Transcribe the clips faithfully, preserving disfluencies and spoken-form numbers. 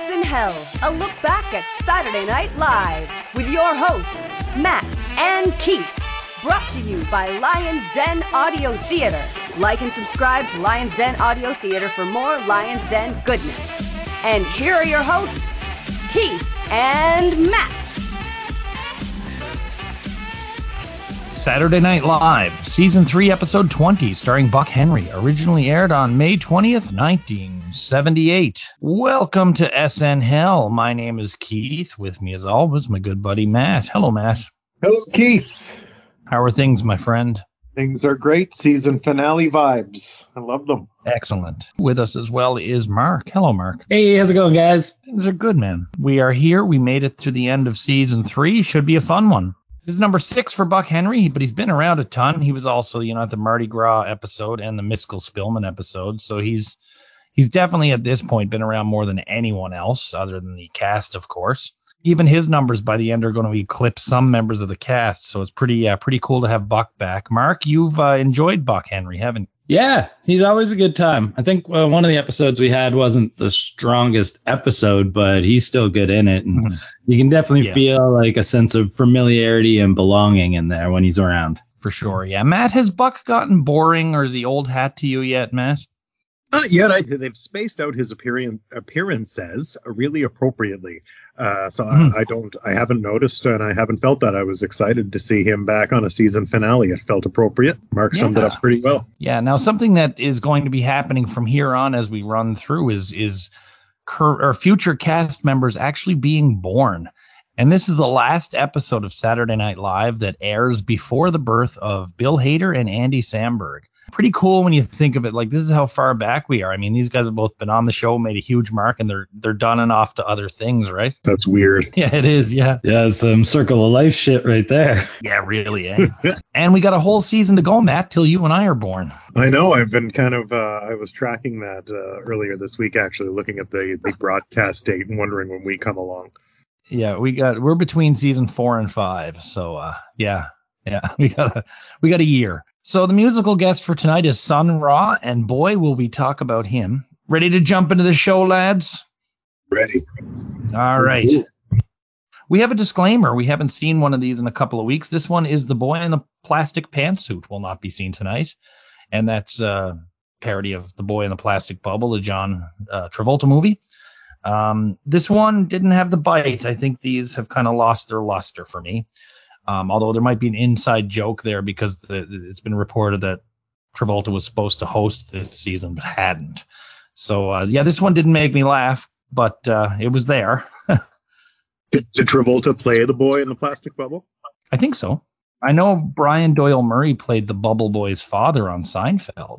S N Hell, a look back at Saturday Night Live with your hosts, Matt and Keith. Brought to you by Lions Den Audio Theater. Like and subscribe to Lions Den Audio Theater for more Lions Den goodness. And here are your hosts, Keith and Matt. Saturday Night Live, Season three, Episode twenty, starring Buck Henry, originally aired on May twentieth, nineteen seventy-eight. Welcome to S N Hell. My name is Keith. With me, as always, my good buddy Matt. Hello, Matt. Hello, Keith. How are things, my friend? Things are great. Season finale vibes. I love them. Excellent. With us as well is Mark. Hello, Mark. Hey, how's it going, guys? Things are good, man. We are here. We made it to the end of Season three. Should be a fun one. This is number six for Buck Henry, but he's been around a ton. He was also, you know, at the Mardi Gras episode and the Miskel Spillman episode. So he's he's definitely at this point been around more than anyone else, other than the cast, of course. Even his numbers by the end are going to eclipse some members of the cast. So it's pretty uh, pretty cool to have Buck back. Mark, you've uh, enjoyed Buck Henry, haven't you? Yeah, he's always a good time. I think uh, one of the episodes we had wasn't the strongest episode, but he's still good in it. And mm-hmm. you can definitely yeah. feel like a sense of familiarity and belonging in there when he's around. For sure, yeah. Matt, has Buck gotten boring or is he old hat to you yet, Matt? Not yet. I, they've spaced out his appearance, appearances really appropriately. Uh, so mm. I, I don't, I haven't noticed and I haven't felt that. I was excited to see him back on a season finale. It felt appropriate. Mark yeah. summed it up pretty well. Yeah. Now, something that is going to be happening from here on as we run through is is cur- or future cast members actually being born. And this is the last episode of Saturday Night Live that airs before the birth of Bill Hader and Andy Samberg. Pretty cool when you think of it. Like, this is how far back we are. I mean, these guys have both been on the show, made a huge mark, and they're they're done and off to other things, right? That's weird. Yeah, it is. Yeah. Yeah, some circle of life shit right there. Yeah, really, eh? And we got a whole season to go, Matt, till you and I are born. I know. I've been kind of, uh, I was tracking that uh, earlier this week, actually, looking at the, the broadcast date and wondering when we come along. Yeah, we got, we're between season four and five. So, uh, yeah, yeah, we got a, we got a year. So the musical guest for tonight is Sun Ra, and boy, will we talk about him. Ready to jump into the show, lads? Ready. All right. We have a disclaimer. We haven't seen one of these in a couple of weeks. This one is The Boy in the Plastic Pantsuit will not be seen tonight. And that's a parody of The Boy in the Plastic Bubble, the John uh, Travolta movie. Um, this one didn't have the bite. I think these have kind of lost their luster for me. Um, although there might be an inside joke there because the, it's been reported that Travolta was supposed to host this season but hadn't. So, uh, yeah, this one didn't make me laugh, but uh, it was there. did, did Travolta play the boy in the plastic bubble? I think so. I know Brian Doyle Murray played the Bubble Boy's father on Seinfeld.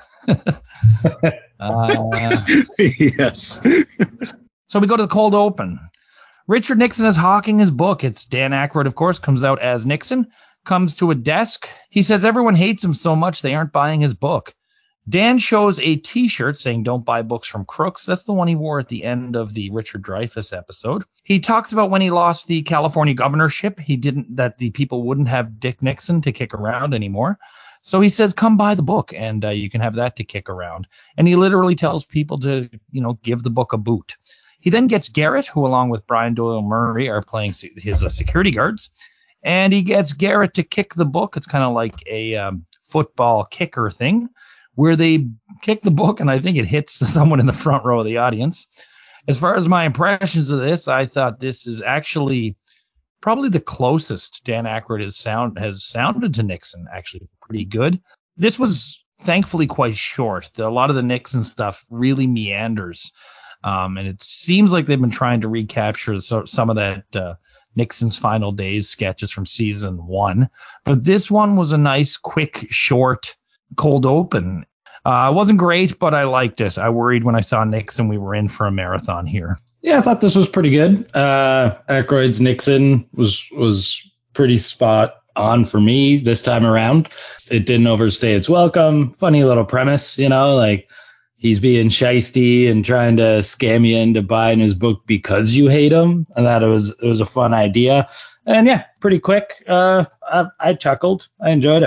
uh, yes. So we go to the cold open. Richard Nixon is hawking his book. It's Dan Aykroyd, of course, comes out as Nixon, comes to a desk. He says everyone hates him so much they aren't buying his book. Dan shows a T-shirt saying don't buy books from crooks. That's the one he wore at the end of the Richard Dreyfuss episode. He talks about when he lost the California governorship, he didn't that the people wouldn't have Dick Nixon to kick around anymore. So he says, come buy the book, and uh, you can have that to kick around. And he literally tells people to, you know, give the book a boot. He then gets Garrett, who along with Brian Doyle Murray are playing his uh, security guards, and he gets Garrett to kick the book. It's kind of like a um, football kicker thing where they kick the book, and I think it hits someone in the front row of the audience. As far as my impressions of this, I thought this is actually probably the closest Dan Aykroyd has, sound, has sounded to Nixon, actually pretty good. This was thankfully quite short. A lot of the Nixon stuff really meanders. Um, and it seems like they've been trying to recapture so, some of that uh, Nixon's Final Days sketches from season one. But this one was a nice, quick, short, cold open. Uh, it wasn't great, but I liked it. I worried when I saw Nixon we were in for a marathon here. Yeah, I thought this was pretty good. Uh, Aykroyd's Nixon was was pretty spot on for me this time around. It didn't overstay its welcome. Funny little premise, you know, like he's being shisty and trying to scam you into buying his book because you hate him. I thought it was it was a fun idea. And yeah, pretty quick. Uh, I, I chuckled. I enjoyed it.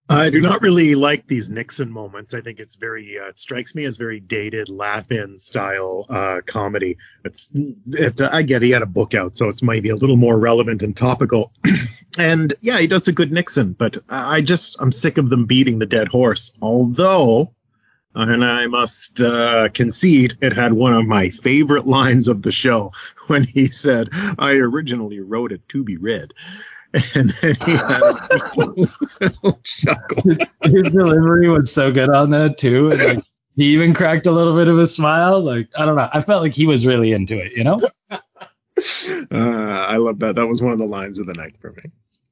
I do not really like these Nixon moments. I think it's very, uh, it strikes me as very dated laugh-in style uh, comedy. It's, it, uh, I get he had a book out, so it's maybe a little more relevant and topical. And yeah, he does a good Nixon, but I just, I'm sick of them beating the dead horse. Although, and I must uh, concede, it had one of my favorite lines of the show when he said, "I originally wrote it to be read." And then he had a little chuckle. His, his delivery was so good on that too, and like he even cracked a little bit of a smile. Like I don't know, I felt like he was really into it, you know. uh, I love that. That was one of the lines of the night for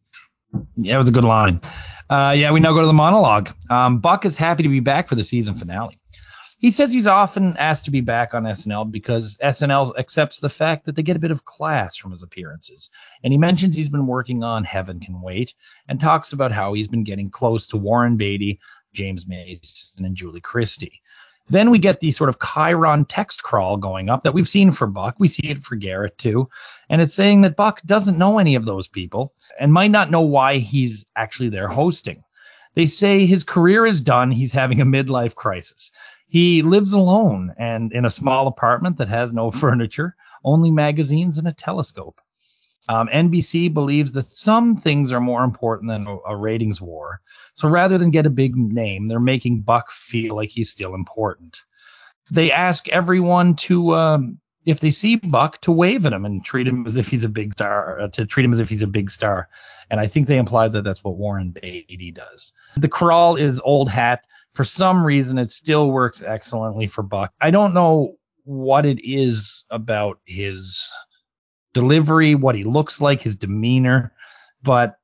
me. Yeah, it was a good line. Uh, yeah, we now go to the monologue. Um, Buck is happy to be back for the season finale. He says he's often asked to be back on S N L because S N L accepts the fact that they get a bit of class from his appearances. And he mentions he's been working on Heaven Can Wait and talks about how he's been getting close to Warren Beatty, James Mason, and Julie Christie. Then we get the sort of Chiron text crawl going up that we've seen for Buck. We see it for Garrett too. And it's saying that Buck doesn't know any of those people and might not know why he's actually there hosting. They say his career is done. He's having a midlife crisis. He lives alone and in a small apartment that has no furniture, only magazines and a telescope. Um, N B C believes that some things are more important than a, a ratings war. So rather than get a big name, they're making Buck feel like he's still important. They ask everyone to, um, if they see Buck, to wave at him and treat him as if he's a big star, uh, to treat him as if he's a big star. And I think they imply that that's what Warren Beatty does. The crawl is old hat. For some reason, it still works excellently for Buck. I don't know what it is about his delivery, what he looks like, his demeanor, but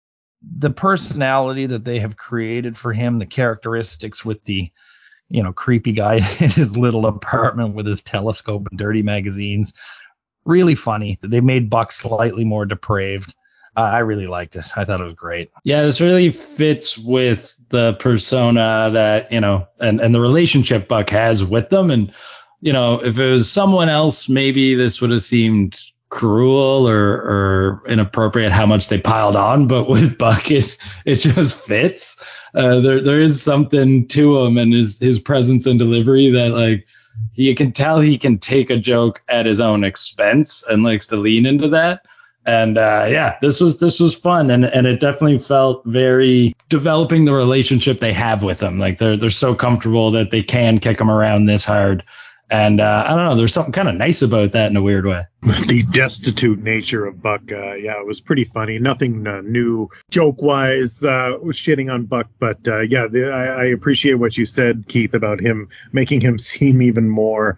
the personality that they have created for him, the characteristics with the, you know, creepy guy in his little apartment with his telescope and dirty magazines, really funny. They made Buck slightly more depraved. Uh, I really liked it. I thought it was great. Yeah, this really fits with the persona that, you know, and, and the relationship Buck has with them. And, you know, if it was someone else, maybe this would have seemed cruel or, or inappropriate how much they piled on. But with Buck, it, it just fits. Uh, there there is something to him and his, his presence and delivery that, like, you can tell he can take a joke at his own expense and likes to lean into that. And uh, yeah, this was this was fun, and, and it definitely felt very developing the relationship they have with him. Like they're they're so comfortable that they can kick him around this hard. And uh, I don't know, there's something kind of nice about that in a weird way. The destitute nature of Buck, uh, yeah, it was pretty funny. Nothing uh, new joke-wise, uh, shitting on Buck, but uh, yeah, the, I, I appreciate what you said, Keith, about him making him seem even more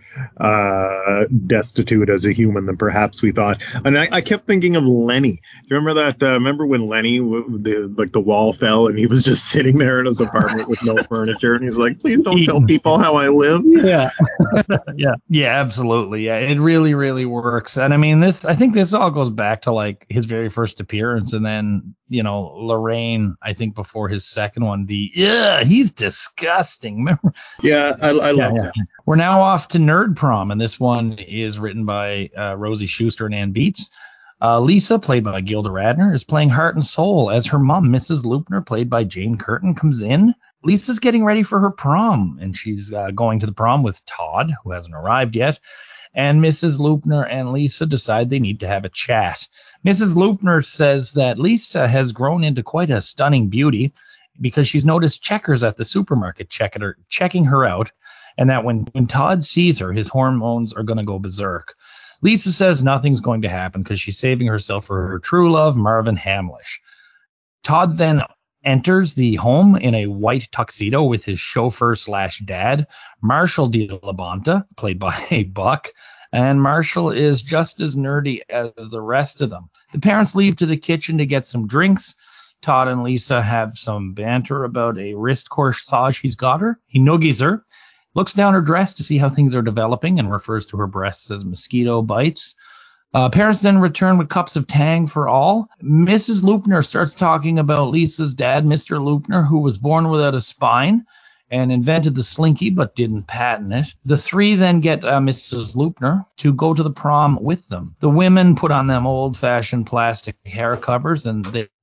uh, destitute as a human than perhaps we thought. And I, I kept thinking of Lenny. Do you remember that? Uh, remember when Lenny, the, like the wall fell and he was just sitting there in his apartment with no furniture, and he's like, "Please don't tell people how I live." Yeah. yeah, yeah, absolutely. Yeah, it really, really works. And I mean, this, I think this all goes back to like his very first appearance, and then, you know, Lorraine, I think before his second one, the, yeah, he's disgusting. Remember? Yeah, I, I love yeah, that. Yeah. We're now off to Nerd Prom, and this one is written by uh, Rosie Schuster and Ann Beats. Uh, Lisa, played by Gilda Radner, is playing heart and soul as her mom, Missus Loopner, played by Jane Curtin, comes in. Lisa's getting ready for her prom, and she's uh, going to the prom with Todd, who hasn't arrived yet. And Missus Loopner and Lisa decide they need to have a chat. Missus Loopner says that Lisa has grown into quite a stunning beauty because she's noticed checkers at the supermarket checking her, checking her out, and that when, when Todd sees her, his hormones are going to go berserk. Lisa says nothing's going to happen because she's saving herself for her true love, Marvin Hamlish. Todd then enters the home in a white tuxedo with his chauffeur slash dad, Marshall de la Bonta, played by Buck. And Marshall is just as nerdy as the rest of them. The parents leave to the kitchen to get some drinks. Todd and Lisa have some banter about a wrist corsage he's got her. He noogies her, looks down her dress to see how things are developing, and refers to her breasts as mosquito bites. Uh, parents then return with cups of Tang for all. Missus Loopner starts talking about Lisa's dad, Mister Loopner, who was born without a spine and invented the slinky but didn't patent it. The three then get uh, Missus Loopner to go to the prom with them. The women put on them old-fashioned plastic hair covers, and they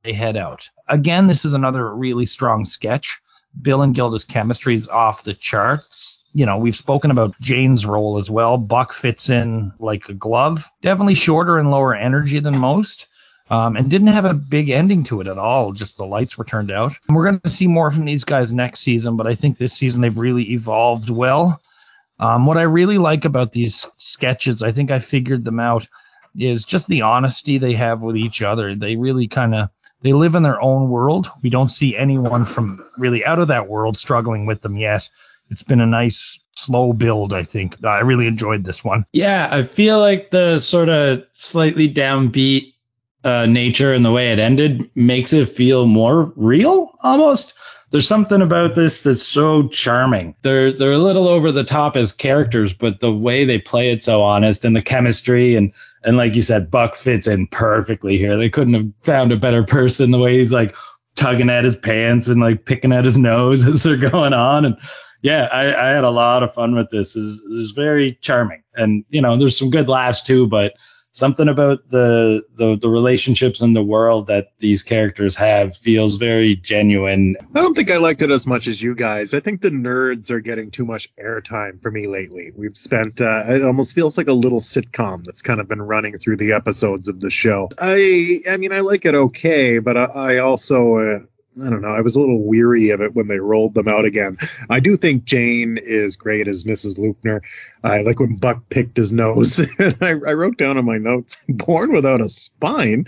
they head out. Again, this is another really strong sketch. Bill and Gilda's chemistry is off the charts. You know, we've spoken about Jane's role as well. Buck fits in like a glove. Definitely shorter and lower energy than most. Um, and didn't have a big ending to it at all. Just the lights were turned out. And we're going to see more from these guys next season, but I think this season they've really evolved well. Um, what I really like about these sketches, I think I figured them out, is just the honesty they have with each other. They really kind of, they live in their own world. We don't see anyone from really out of that world struggling with them yet. It's been a nice slow build, I think. I really enjoyed this one. Yeah, I feel like the sort of slightly downbeat uh, nature and the way it ended makes it feel more real almost. There's something about this that's so charming. They're they're a little over the top as characters, but the way they play it so honest, and the chemistry, and and like you said, Buck fits in perfectly here. They couldn't have found a better person. The way he's like tugging at his pants and like picking at his nose as they're going on. And yeah, I, I had a lot of fun with this. It's, it's very charming, and you know, there's some good laughs too, but something about the, the the relationships in the world that these characters have feels very genuine. I don't think I liked it as much as you guys. I think the nerds are getting too much airtime for me lately. We've spent, uh, it almost feels like a little sitcom that's kind of been running through the episodes of the show. I, I mean, I like it okay, but I, I also, uh, I don't know. I was a little weary of it when they rolled them out again. I do think Jane is great as Missus Lupner. I like when Buck picked his nose. I, I wrote down on my notes, "Born without a spine."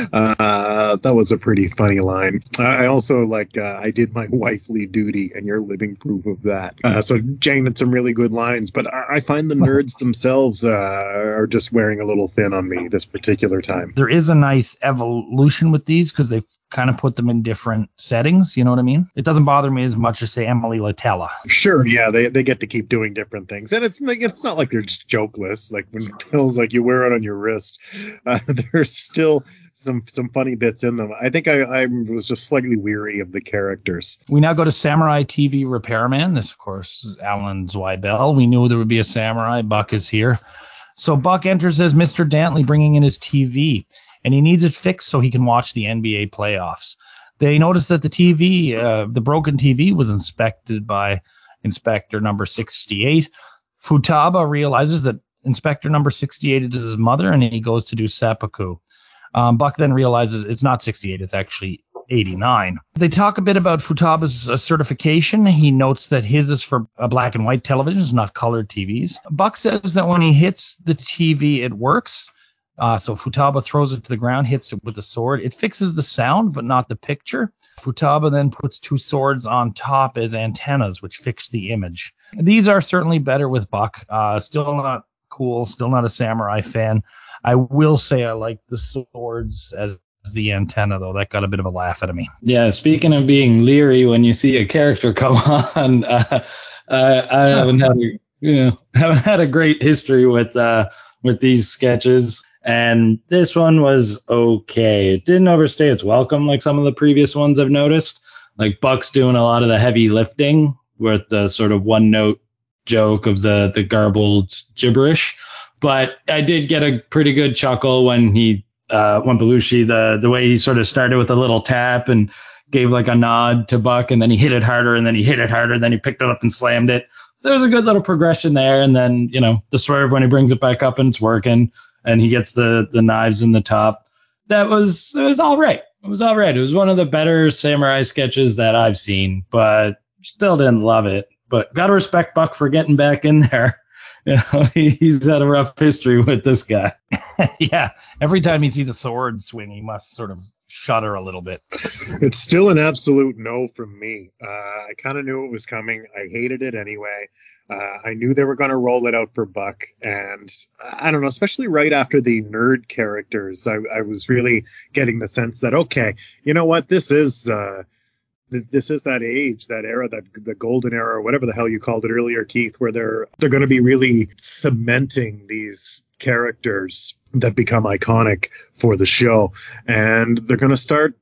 Uh, that was a pretty funny line. I also like, uh, "I did my wifely duty, and you're living proof of that." Uh, so Jane had some really good lines, but I, I find the nerds themselves uh, are just wearing a little thin on me this particular time. There is a nice evolution with these because they've kind of put them in different settings, you know what I mean? It doesn't bother me as much as, say, Emily Latella. Sure, yeah, they they get to keep doing different things. And it's it's not like they're just jokeless. Like when Bill's like, you wear it on your wrist. Uh, there's still some some funny bits in them. I think I, I was just slightly weary of the characters. We now go to Samurai T V Repairman. This, of course, is Alan Zweibel. We knew there would be a samurai. Buck is here. So Buck enters as Mister Dantley, bringing in his T V. And he needs it fixed so he can watch the N B A playoffs. They noticed that the T V, uh, the broken T V was inspected by Inspector number sixty-eight. Futaba realizes that Inspector number sixty-eight is his mother, and he goes to do seppuku. Um, Buck then realizes it's not sixty-eight, it's actually eighty-nine. They talk a bit about Futaba's uh, certification. He notes that his is for uh, black and white televisions, not colored T Vs. Buck says that when he hits the T V, it works. Uh, so Futaba throws it to the ground, hits it with a sword. It fixes the sound, but not the picture. Futaba then puts two swords on top as antennas, which fix the image. These are certainly better with Buck. Uh, still not cool, still not a samurai fan. I will say I like the swords as the antenna, though. That got a bit of a laugh out of me. Yeah, speaking of being leery when you see a character come on, uh, uh, I haven't had a, you know, haven't had a great history with uh, with these sketches. And this one was okay. It didn't overstay its welcome like some of the previous ones I've noticed. Like Buck's doing a lot of the heavy lifting with the sort of one note joke of the, the garbled gibberish. But I did get a pretty good chuckle when he, uh, when Belushi, the, the way he sort of started with a little tap and gave like a nod to Buck, and then he hit it harder, and then he hit it harder, and then he picked it up and slammed it. There was a good little progression there. And then, you know, the swerve when he brings it back up and it's working. And he gets the, the knives in the top. That was, it was all right. It was all right. It was one of the better samurai sketches that I've seen, but still didn't love it. But gotta respect Buck for getting back in there. You know, he's had a rough history with this guy. Yeah. Every time he sees a sword swing, he must sort of shudder a little bit. It's still an absolute no from me. Uh, I kind of knew it was coming. I hated it anyway. Uh, I knew they were going to roll it out for Buck, and I don't know, especially right after the nerd characters, I, I was really getting the sense that, okay, you know what, this is uh, th- this is that age, that era, that the golden era, or whatever the hell you called it earlier, Keith, where they're they're going to be really cementing these characters that become iconic for the show, and they're going to start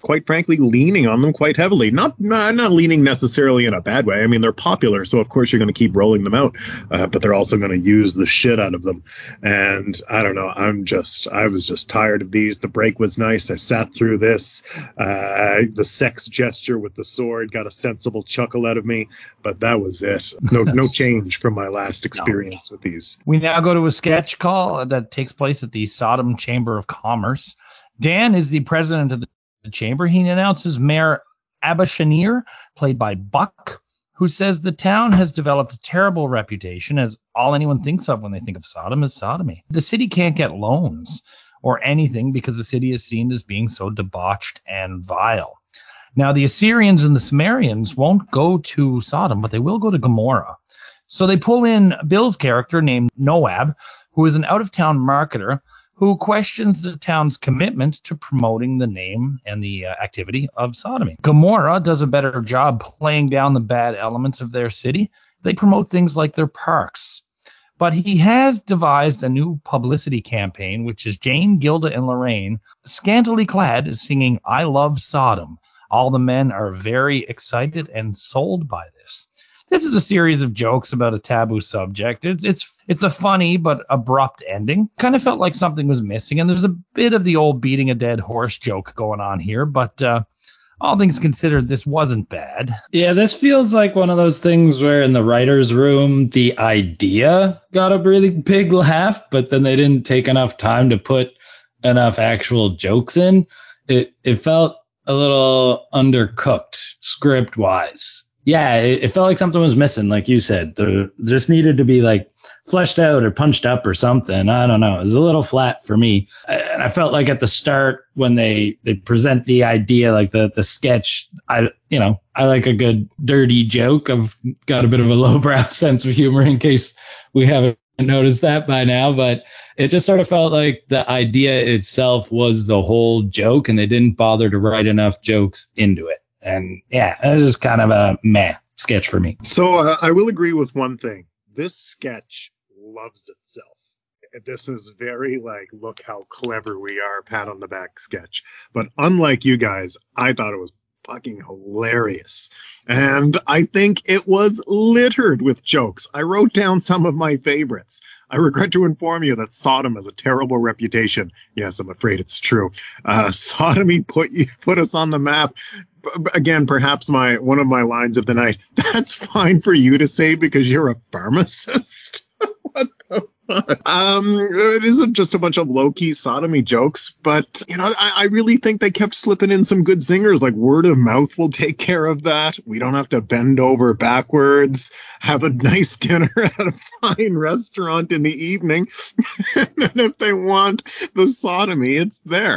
quite frankly, leaning on them quite heavily. Not, not, not leaning necessarily in a bad way. I mean, they're popular, so of course you're going to keep rolling them out, uh, but they're also going to use the shit out of them. And I don't know, I'm just, I was just tired of these. The break was nice. I sat through this. Uh, the sex gesture with the sword got a sensible chuckle out of me, but that was it. No, no change from my last experience no. with these. We now go to a sketch call that takes place at the Sodom Chamber of Commerce. Dan is the president of the chamber. He announces Mayor Abba Shanir, played by Buck, who says the town has developed a terrible reputation, as all anyone thinks of when they think of Sodom is sodomy. The city can't get loans or anything because the city is seen as being so debauched and vile. Now, the Assyrians and the Sumerians won't go to Sodom, but they will go to Gomorrah. So they pull in Bill's character named Noab, who is an out-of-town marketer who questions the town's commitment to promoting the name and the uh, activity of sodomy. Gomorrah does a better job playing down the bad elements of their city. They promote things like their parks. But he has devised a new publicity campaign, which is Jane, Gilda, and Lorraine, scantily clad, singing I Love Sodom. All the men are very excited and sold by this. This is a series of jokes about a taboo subject. It's it's it's a funny but abrupt ending. Kind of felt like something was missing, and there's a bit of the old beating a dead horse joke going on here, but uh, all things considered, this wasn't bad. Yeah, this feels like one of those things where in the writer's room, the idea got a really big laugh, but then they didn't take enough time to put enough actual jokes in. It it felt a little undercooked script-wise. Yeah, it, it felt like something was missing, like you said. There just needed to be like fleshed out or punched up or something. I don't know. It was a little flat for me. And I felt like at the start when they, they present the idea, like the, the sketch, I, you know, I like a good dirty joke. I've got a bit of a lowbrow sense of humor in case we haven't noticed that by now, but it just sort of felt like the idea itself was the whole joke and they didn't bother to write enough jokes into it. And yeah, it was just kind of a meh sketch for me. So uh, I will agree with one thing. This sketch loves itself. This is very like, look how clever we are, pat on the back sketch. But unlike you guys, I thought it was fucking hilarious. And I think it was littered with jokes. I wrote down some of my favorites. I regret to inform you that Sodom has a terrible reputation. Yes, I'm afraid it's true. Uh, sodomy put you, put us on the map. Again, perhaps my one of my lines of the night. That's fine for you to say because you're a pharmacist. What the fuck? Um, it isn't just a bunch of low-key sodomy jokes, but you know, I, I really think they kept slipping in some good zingers. Like word of mouth will take care of that. We don't have to bend over backwards. Have a nice dinner at a fine restaurant in the evening, and then if they want the sodomy, it's there.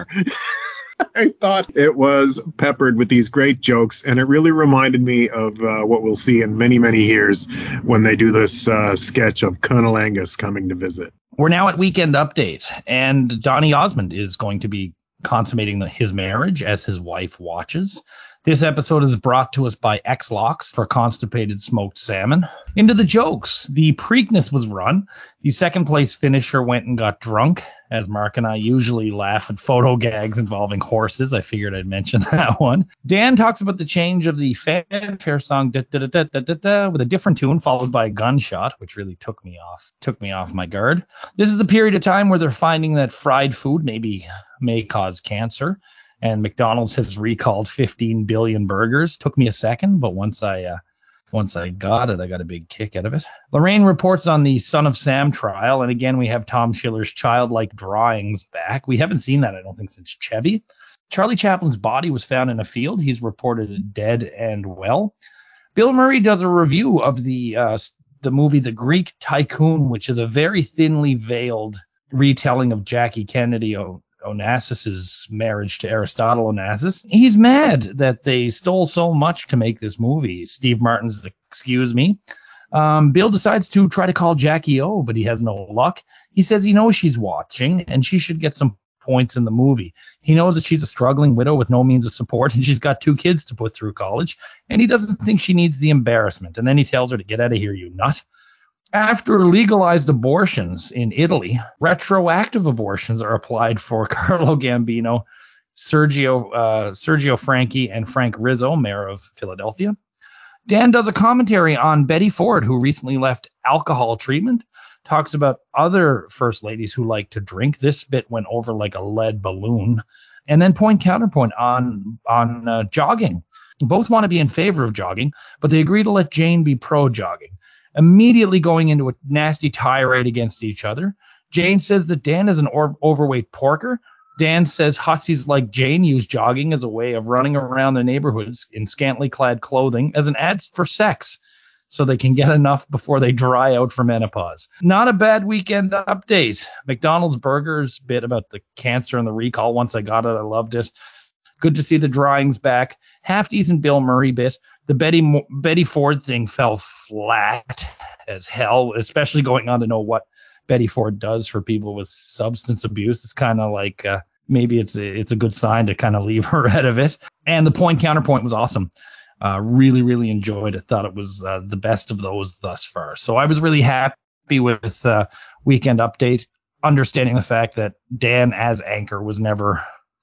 I thought it was peppered with these great jokes, and it really reminded me of uh, what we'll see in many, many years when they do this uh, sketch of Colonel Angus coming to visit. We're now at Weekend Update, and Donny Osmond is going to be consummating the, his marriage as his wife watches. This episode is brought to us by X-Locks for constipated smoked salmon. Into the jokes. The Preakness was run. The second place finisher went and got drunk. As Mark and I usually laugh at photo gags involving horses, I figured I'd mention that one. Dan talks about the change of the fanfare song da, da, da, da, da, da, with a different tune followed by a gunshot, which really took me off took me off my guard. This is the period of time where they're finding that fried food maybe may cause cancer. And McDonald's has recalled fifteen billion burgers. Took me a second, but once I uh, once I got it, I got a big kick out of it. Lorraine reports on the Son of Sam trial, and again, we have Tom Schiller's childlike drawings back. We haven't seen that, I don't think, since Chevy. Charlie Chaplin's body was found in a field. He's reported dead and well. Bill Murray does a review of the uh, the movie The Greek Tycoon, which is a very thinly veiled retelling of Jackie Kennedy o- Onassis's marriage to Aristotle Onassis. He's mad that they stole so much to make this movie. Steve Martin's Excuse Me. Um, Bill decides to try to call Jackie O, but he has no luck. He says he knows she's watching and she should get some points in the movie. He knows that she's a struggling widow with no means of support and she's got two kids to put through college, and he doesn't think she needs the embarrassment. And then he tells her to get out of here, you nut. After legalized abortions in Italy, retroactive abortions are applied for Carlo Gambino Sergio uh, Sergio Franchi and Frank Rizzo, mayor of Philadelphia. Dan does a commentary on Betty Ford, who recently left alcohol treatment, talks about other first ladies who like to drink. This bit went over like a lead balloon. And then point counterpoint on on uh, jogging. Both want to be in favor of jogging, but they agree to let Jane be pro-jogging, immediately going into a nasty tirade against each other. Jane says that Dan is an or- overweight porker. Dan says hussies like Jane use jogging as a way of running around their neighborhoods in scantily clad clothing as an ad for sex, so they can get enough before they dry out for menopause. Not a bad weekend update. McDonald's burgers bit about the cancer and the recall. Once I got it, I loved it. Good to see the drawings back. Half decent Bill Murray bit. The Betty Mo- Betty Ford thing fell flat as hell, especially going on to know what Betty Ford does for people with substance abuse. It's kind of like uh, maybe it's a, it's a good sign to kind of leave her out of it. And the point counterpoint was awesome. Uh, really, really enjoyed it. Thought it was uh, the best of those thus far. So I was really happy with uh, Weekend Update, understanding the fact that Dan as anchor was never,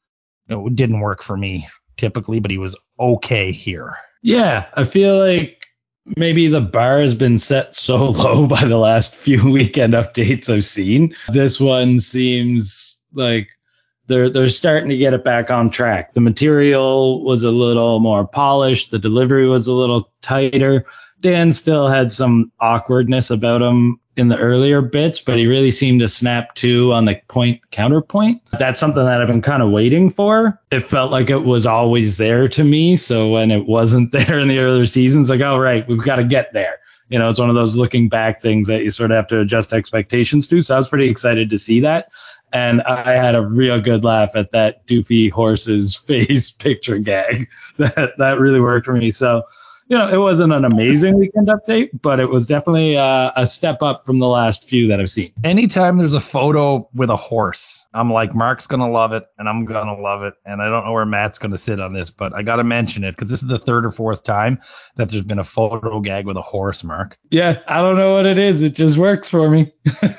it didn't work for me typically, but he was okay here. Yeah, I feel like maybe the bar has been set so low by the last few Weekend Updates I've seen. This one seems like they're they're starting to get it back on track. The material was a little more polished. The delivery was a little tighter. Dan still had some awkwardness about him in the earlier bits, but he really seemed to snap to on the point counterpoint. That's something that I've been kind of waiting for. It felt like it was always there to me. So when it wasn't there in the earlier seasons, like, oh, right, we've got to get there. You know, it's one of those looking back things that you sort of have to adjust expectations to. So I was pretty excited to see that. And I had a real good laugh at that doofy horse's face picture gag. That that really worked for me. So, you know, it wasn't an amazing Weekend Update, but it was definitely uh, a step up from the last few that I've seen. Anytime there's a photo with a horse, I'm like, Mark's going to love it, and I'm going to love it. And I don't know where Matt's going to sit on this, but I got to mention it because this is the third or fourth time that there's been a photo gag with a horse, Mark. Yeah, I don't know what it is. It just works for me.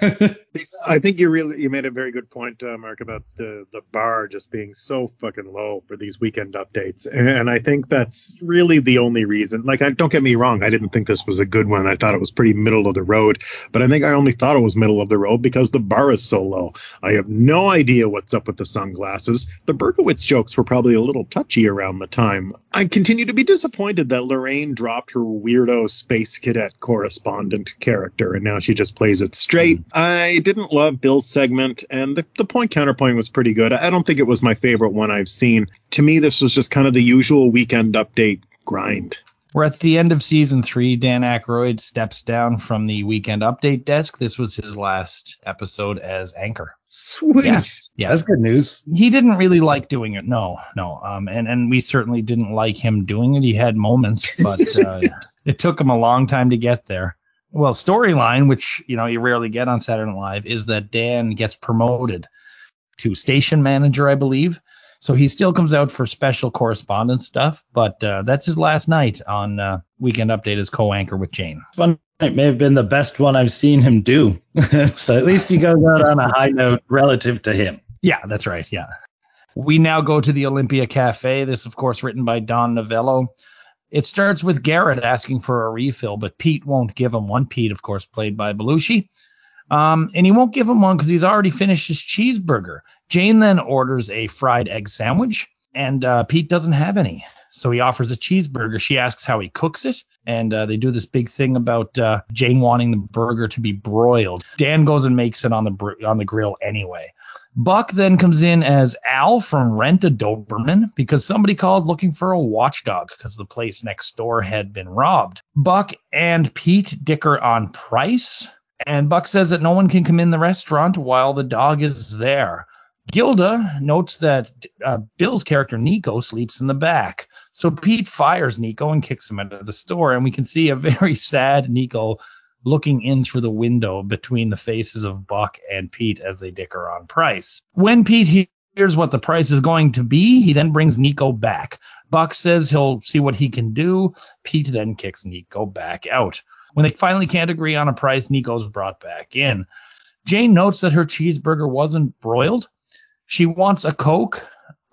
I think you really you made a very good point, uh, Mark, about the, the bar just being so fucking low for these Weekend Updates. And I think that's really the only reason. Like, I, don't get me wrong, I didn't think this was a good one. I thought it was pretty middle of the road. But I think I only thought it was middle of the road because the bar is so low. I have no idea what's up with the sunglasses. The Berkowitz jokes were probably a little touchy around the time. I continue to be disappointed that Lorraine dropped her weirdo space cadet correspondent character, and now she just plays it straight. I didn't love Bill's segment, and the, the point counterpoint was pretty good. I don't think it was my favorite one I've seen. To me, this was just kind of the usual Weekend Update grind. We're at the end of season three. Dan Aykroyd steps down from the Weekend Update desk. This was his last episode as anchor. Sweet. Yeah, yeah, That's good news. He didn't really like doing it. No, no. Um, and, and we certainly didn't like him doing it. He had moments, but uh, it took him a long time to get there. Well, storyline, which, you know, you rarely get on Saturday Night Live, is that Dan gets promoted to station manager, I believe. So he still comes out for special correspondence stuff, but uh, that's his last night on uh, Weekend Update as co-anchor with Jane. One night may have been the best one I've seen him do. So at least he goes out on a high note relative to him. Yeah, that's right. Yeah. We now go to the Olympia Cafe. This, of course, written by Don Novello. It starts with Garrett asking for a refill, but Pete won't give him one. Pete, of course, played by Belushi. Um, and he won't give him one because he's already finished his cheeseburger. Jane then orders a fried egg sandwich, and uh, Pete doesn't have any. So he offers a cheeseburger. She asks how he cooks it, and uh, they do this big thing about uh, Jane wanting the burger to be broiled. Dan goes and makes it on the br- on the grill anyway. Buck then comes in as Al from Rent-A-Doberman because somebody called looking for a watchdog because the place next door had been robbed. Buck and Pete dicker on price, and Buck says that no one can come in the restaurant while the dog is there. Gilda notes that uh, Bill's character Nico sleeps in the back. So Pete fires Nico and kicks him out of the store, and we can see a very sad Nico looking in through the window between the faces of Buck and Pete as they dicker on price. When Pete hears what the price is going to be, he then brings Nico back. Buck says he'll see what he can do. Pete then kicks Nico back out. When they finally can't agree on a price, Nico's brought back in. Jane notes that her cheeseburger wasn't broiled. She wants a Coke,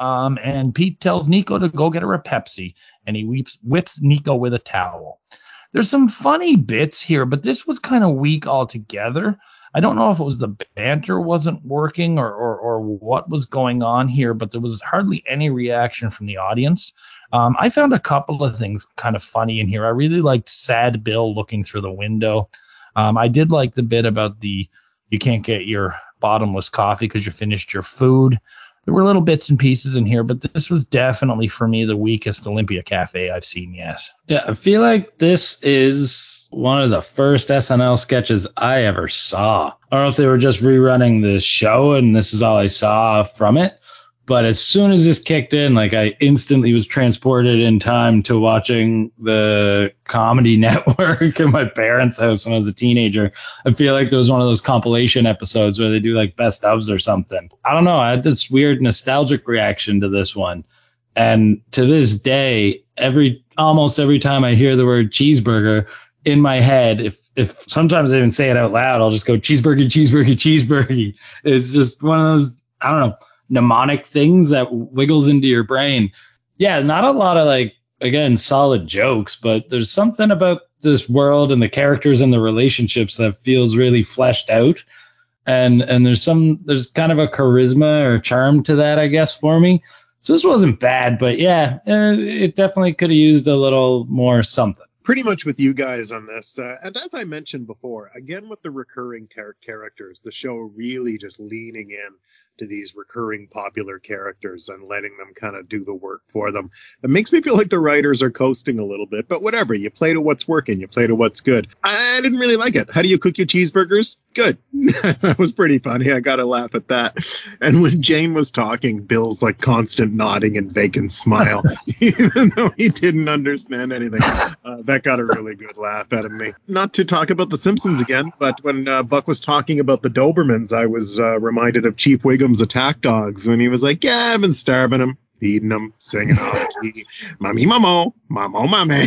Um, and Pete tells Nico to go get her a Pepsi, and he whips, whips Nico with a towel. There's some funny bits here, but this was kind of weak altogether. I don't know if it was the banter wasn't working or, or, or what was going on here, but there was hardly any reaction from the audience. Um, I found a couple of things kind of funny in here. I really liked Sad Bill looking through the window. Um, I did like the bit about the you can't get your bottomless coffee because you finished your food. There were little bits and pieces in here, but this was definitely, for me, the weakest Olympia Cafe I've seen yet. Yeah, I feel like this is one of the first S N L sketches I ever saw. I don't know if they were just rerunning the show and this is all I saw from it. But as soon as this kicked in, like I instantly was transported in time to watching the Comedy Network at my parents' house when I was a teenager. I feel like there was one of those compilation episodes where they do like best ofs or something. I don't know. I had this weird nostalgic reaction to this one. And to this day, every almost every time I hear the word cheeseburger in my head, if if sometimes I even say it out loud, I'll just go cheeseburger, cheeseburger, cheeseburger. It's just one of those, I don't know, mnemonic things that wiggles into your brain. Yeah, not a lot of like, again, solid jokes, but there's something about this world and the characters and the relationships that feels really fleshed out. And and there's some there's kind of a charisma or charm to that, I guess, for me. So this wasn't bad, but yeah, it definitely could have used a little more something. Pretty much with you guys on this. Uh, and as I mentioned before, again, with the recurring char- characters, the show really just leaning in to these recurring popular characters and letting them kind of do the work for them. It makes me feel like the writers are coasting a little bit, but whatever. You play to what's working. You play to what's good. I didn't really like it. How do you cook your cheeseburgers? Good. That was pretty funny. I got to laugh at that. And when Jane was talking, Bill's like constant nodding and vacant smile, even though he didn't understand anything. Uh, that got a really good laugh out of me. Not to talk about The Simpsons again, but when uh, Buck was talking about the Dobermans, I was uh, reminded of Chief Wiggum's Attack Dogs when he was like, yeah, I've been starving them, feeding them, singing off key, mommy, mamo, mamo, mommy.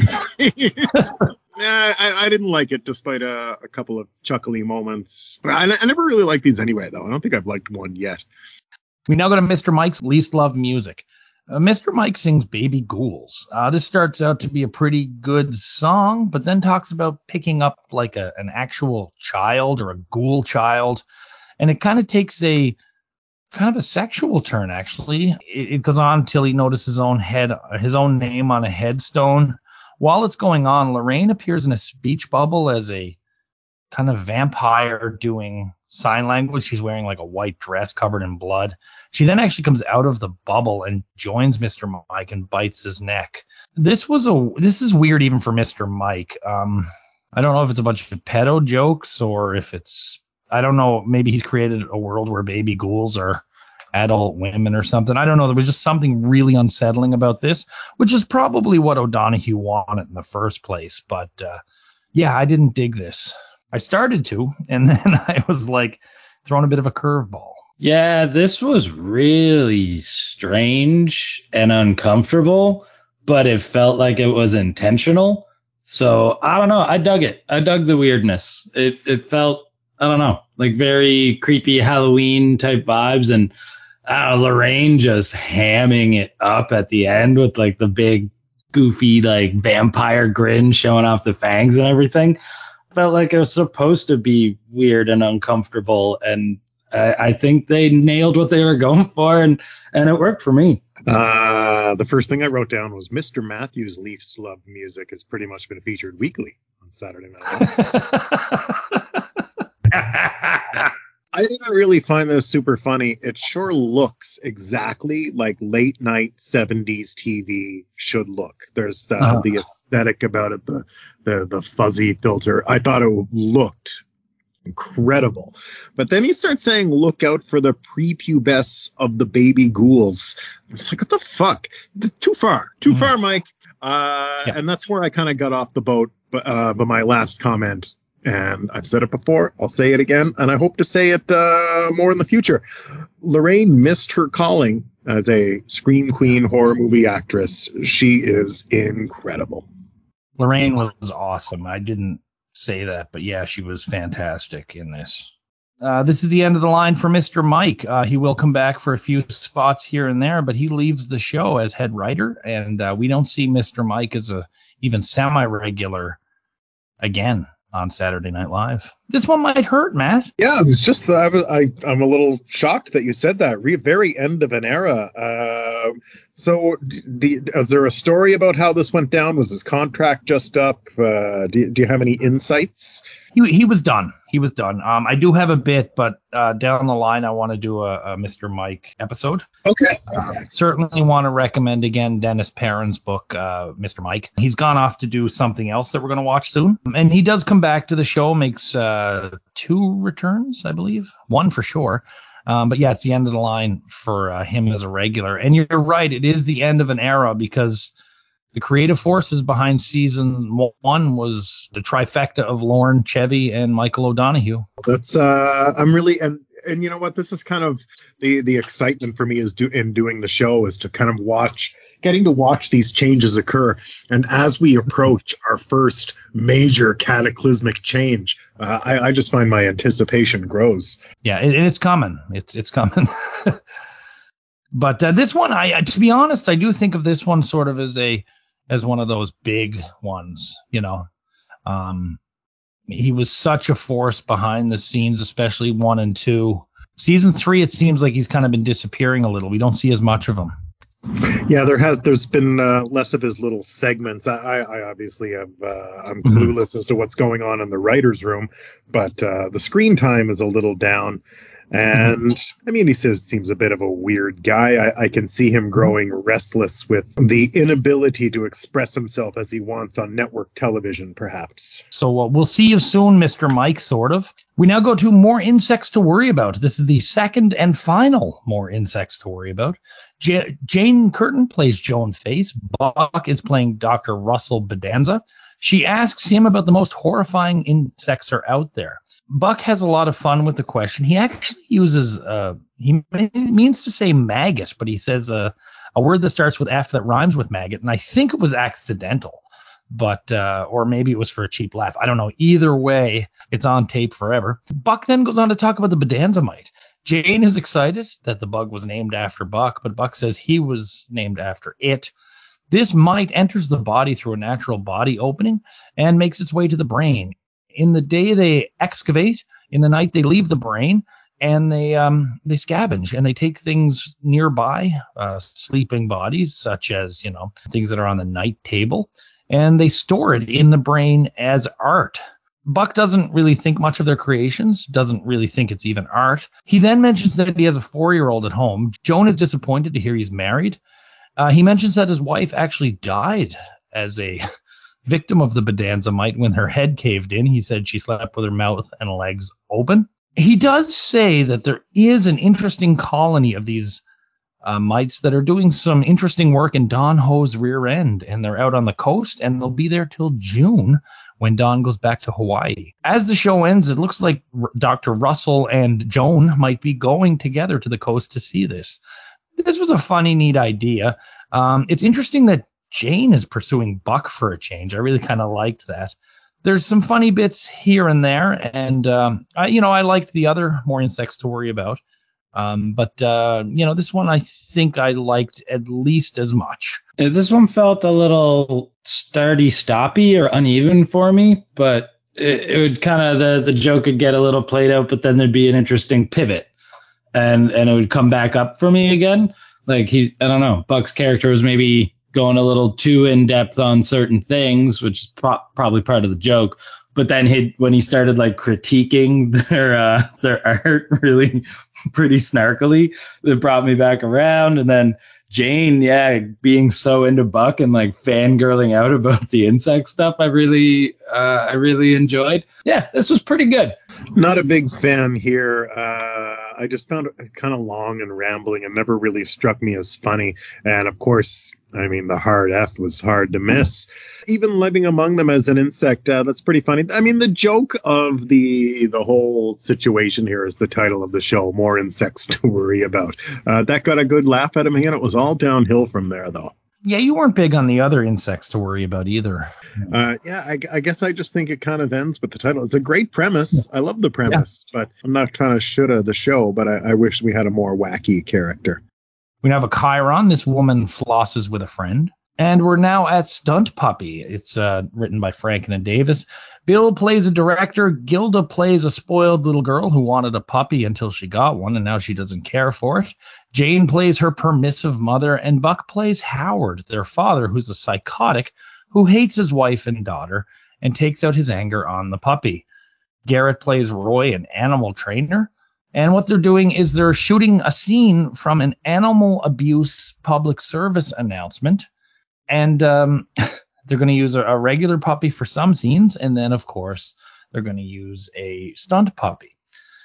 Yeah, I, I didn't like it, despite a, a couple of chuckly moments. I, I never really liked these anyway, though. I don't think I've liked one yet. We now go to Mister Mike's least loved music. Uh, Mister Mike sings Baby Ghouls. Uh, this starts out to be a pretty good song, but then talks about picking up like a, an actual child or a ghoul child. And it kind of takes a kind of a sexual turn, actually. It, it goes on until he notices his own head, his own name on a headstone. While it's going on, Lorraine appears in a speech bubble as a kind of vampire doing sign language. She's wearing like a white dress covered in blood. She then actually comes out of the bubble and joins Mister Mike and bites his neck. This was a this is weird even for Mister Mike. Um, I don't know if it's a bunch of pedo jokes or if it's, I don't know, maybe he's created a world where baby ghouls are adult women or something. I don't know. There was just something really unsettling about this, which is probably what O'Donoghue wanted in the first place. But uh, yeah, I didn't dig this. I started to, and then I was like thrown a bit of a curveball. Yeah, this was really strange and uncomfortable, but it felt like it was intentional. So I don't know. I dug it. I dug the weirdness. It it felt, I don't know, like very creepy Halloween type vibes. And uh, Lorraine just hamming it up at the end with like the big goofy like vampire grin showing off the fangs and everything. Felt like it was supposed to be weird and uncomfortable, and I, I think they nailed what they were going for, and and it worked for me. Uh, the first thing I wrote down was Mister Matthews' least loved music has pretty much been featured weekly on Saturday Night. I didn't really find this super funny. It sure looks exactly like late night seventies T V should look. There's uh, uh-huh. the aesthetic about it, the, the the fuzzy filter. I thought it looked incredible. But then he starts saying, look out for the prepubescence of the baby ghouls. It's like, what the fuck? Too far. Too mm. far, Mike. Uh, yeah. And that's where I kind of got off the boat. But, uh, but my last comment, and I've said it before, I'll say it again, and I hope to say it uh, more in the future. Lorraine missed her calling as a scream queen horror movie actress. She is incredible. Lorraine was awesome. I didn't say that, but yeah, she was fantastic in this. Uh, this is the end of the line for Mister Mike. Uh, he will come back for a few spots here and there, but he leaves the show as head writer, and uh, we don't see Mister Mike as a even semi-regular again on Saturday Night Live. This one might hurt, Matt. Yeah, it was just I, was, I I'm a little shocked that you said that. Re- very end of an era. Uh, so, the, is there a story about how this went down? Was his contract just up? Uh, do, do you have any insights? He he was done. He was done. Um, I do have a bit, but uh, down the line, I want to do a, a Mister Mike episode. Okay. Uh, certainly want to recommend again Dennis Perrin's book, uh, Mister Mike. He's gone off to do something else that we're going to watch soon, and he does come back to the show. Makes uh, two returns, I believe, one for sure. Um, but yeah, it's the end of the line for uh, him as a regular. And you're right, it is the end of an era because the creative forces behind season one was the trifecta of Lorne, Chevy, and Michael O'Donoghue. That's uh, I'm really and and you know what? This is kind of the the excitement for me is do in doing the show is to kind of watch, getting to watch these changes occur. And as we approach our first major cataclysmic change, uh, I, I just find my anticipation grows. Yeah, it, it's coming. It's it's coming. But uh, this one, I to be honest, I do think of this one sort of as a as one of those big ones, you know. Um, he was such a force behind the scenes, especially one and two. Season three, it seems like he's kind of been disappearing a little. We don't see as much of him. Yeah, there has there's been uh, less of his little segments. I, I obviously have uh, I'm clueless mm-hmm. as to what's going on in the writer's room, but uh, the screen time is a little down. And I mean, he says seems a bit of a weird guy. I, I can see him growing restless with the inability to express himself as he wants on network television, perhaps. So uh, we'll see you soon, Mister Mike, sort of. We now go to More Insects to Worry About. This is the second and final More Insects to Worry About. J- Jane Curtin plays Joan Face. Buck is playing Doctor Russell Bedanza. She asks him about the most horrifying insects are out there. Buck has a lot of fun with the question. He actually uses, uh, he means to say maggot, but he says uh, a word that starts with F that rhymes with maggot, and I think it was accidental, but uh, or maybe it was for a cheap laugh. I don't know. Either way, it's on tape forever. Buck then goes on to talk about the Bedanza mite. Jane is excited that the bug was named after Buck, but Buck says he was named after it. This mite enters the body through a natural body opening and makes its way to the brain. In the day they excavate, in the night they leave the brain, and they um they scavenge and they take things nearby, uh, sleeping bodies, such as, you know, things that are on the night table, and they store it in the brain as art. Buck doesn't really think much of their creations, doesn't really think it's even art. He then mentions that he has a four-year-old at home. Joan is disappointed to hear he's married. Uh, he mentions that his wife actually died as a victim of the Bedanza mite when her head caved in. He said she slept with her mouth and legs open. He does say that there is an interesting colony of these uh, mites that are doing some interesting work in Don Ho's rear end, and they're out on the coast, and they'll be there till June when Don goes back to Hawaii. As the show ends, it looks like R- Doctor Russell and Joan might be going together to the coast to see this. This was a funny, neat idea. Um, it's interesting that Jane is pursuing Buck for a change. I really kind of liked that. There's some funny bits here and there, and um, I, you know, I liked the other More Insects to Worry About. Um, but uh, you know, this one I think I liked at least as much. Yeah, this one felt a little starty, stoppy, or uneven for me, but it, it would kind of the the joke would get a little played out, but then there'd be an interesting pivot, and and it would come back up for me again. Like he, I don't know, Buck's character was maybe going a little too in depth on certain things, which is pro- probably part of the joke. But then he, when he started like critiquing their uh, their art really pretty snarkily, it brought me back around. And then Jane, yeah, being so into Buck and like fangirling out about the insect stuff, I really, uh, I really enjoyed. Yeah, this was pretty good. Not a big fan here. Uh, I just found it kind of long and rambling and never really struck me as funny. And of course, I mean, the hard F was hard to miss. Even living among them as an insect, uh, that's pretty funny. I mean, the joke of the the whole situation here is the title of the show, More Insects to Worry About. Uh, that got a good laugh out of me, and it was all downhill from there, though. Yeah, you weren't big on the other insects to worry about either. Uh, yeah, I, I guess I just think it kind of ends with the title. It's a great premise. I love the premise, yeah. But I'm not trying to shoulda the show, but I, I wish we had a more wacky character. We have a Chiron. This woman flosses with a friend. And we're now at Stunt Puppy. It's uh, written by Franken and Davis. Bill plays a director. Gilda plays a spoiled little girl who wanted a puppy until she got one, and now she doesn't care for it. Jane plays her permissive mother, and Buck plays Howard, their father, who's a psychotic who hates his wife and daughter and takes out his anger on the puppy. Garrett plays Roy, an animal trainer. And what they're doing is they're shooting a scene from an animal abuse public service announcement. And um, they're going to use a, a regular puppy for some scenes. And then, of course, they're going to use a stunt puppy.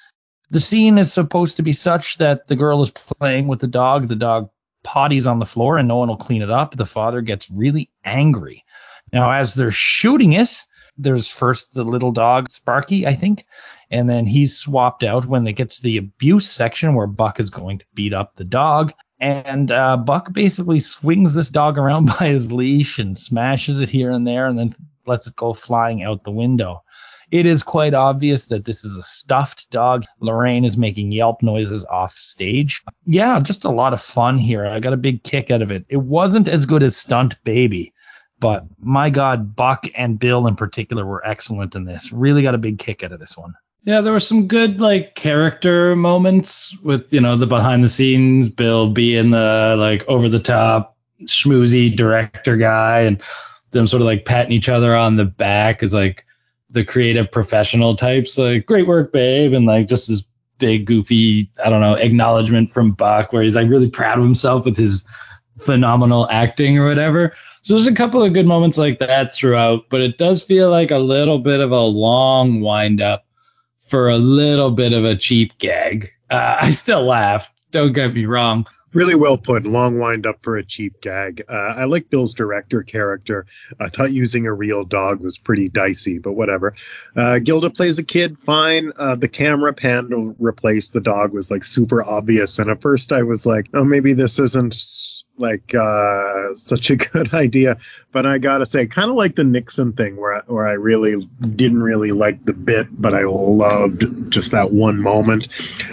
The scene is supposed to be such that the girl is playing with the dog. The dog potties on the floor and no one will clean it up. The father gets really angry. Now, as they're shooting it, there's first the little dog, Sparky, I think. And then he's swapped out when they get to the abuse section where Buck is going to beat up the dog. And uh, Buck basically swings this dog around by his leash and smashes it here and there and then lets it go flying out the window. It is quite obvious that this is a stuffed dog. Lorraine is making yelp noises off stage. Yeah, just a lot of fun here. I got a big kick out of it. It wasn't as good as Stunt Baby, but my God, Buck and Bill in particular were excellent in this. Really got a big kick out of this one. Yeah, there were some good like character moments with, you know, the behind the scenes, Bill being the like over the top schmoozy director guy and them sort of like patting each other on the back as like the creative professional types, like great work, babe. And like just this big goofy, I don't know, acknowledgement from Buck where he's like really proud of himself with his phenomenal acting or whatever. So there's a couple of good moments like that throughout, but it does feel like a little bit of a long wind up for a little bit of a cheap gag. Uh, I still laugh. Don't get me wrong. Really well put. Long wind up for a cheap gag. Uh, I like Bill's director character. I thought using a real dog was pretty dicey, but whatever. Uh, Gilda plays a kid. Fine. Uh, the camera pan to replace the dog was like super obvious. And at first I was like, oh, maybe this isn't like uh, such a good idea. But I gotta say, kind of like the Nixon thing where I, where I really didn't really like the bit, but I loved just that one moment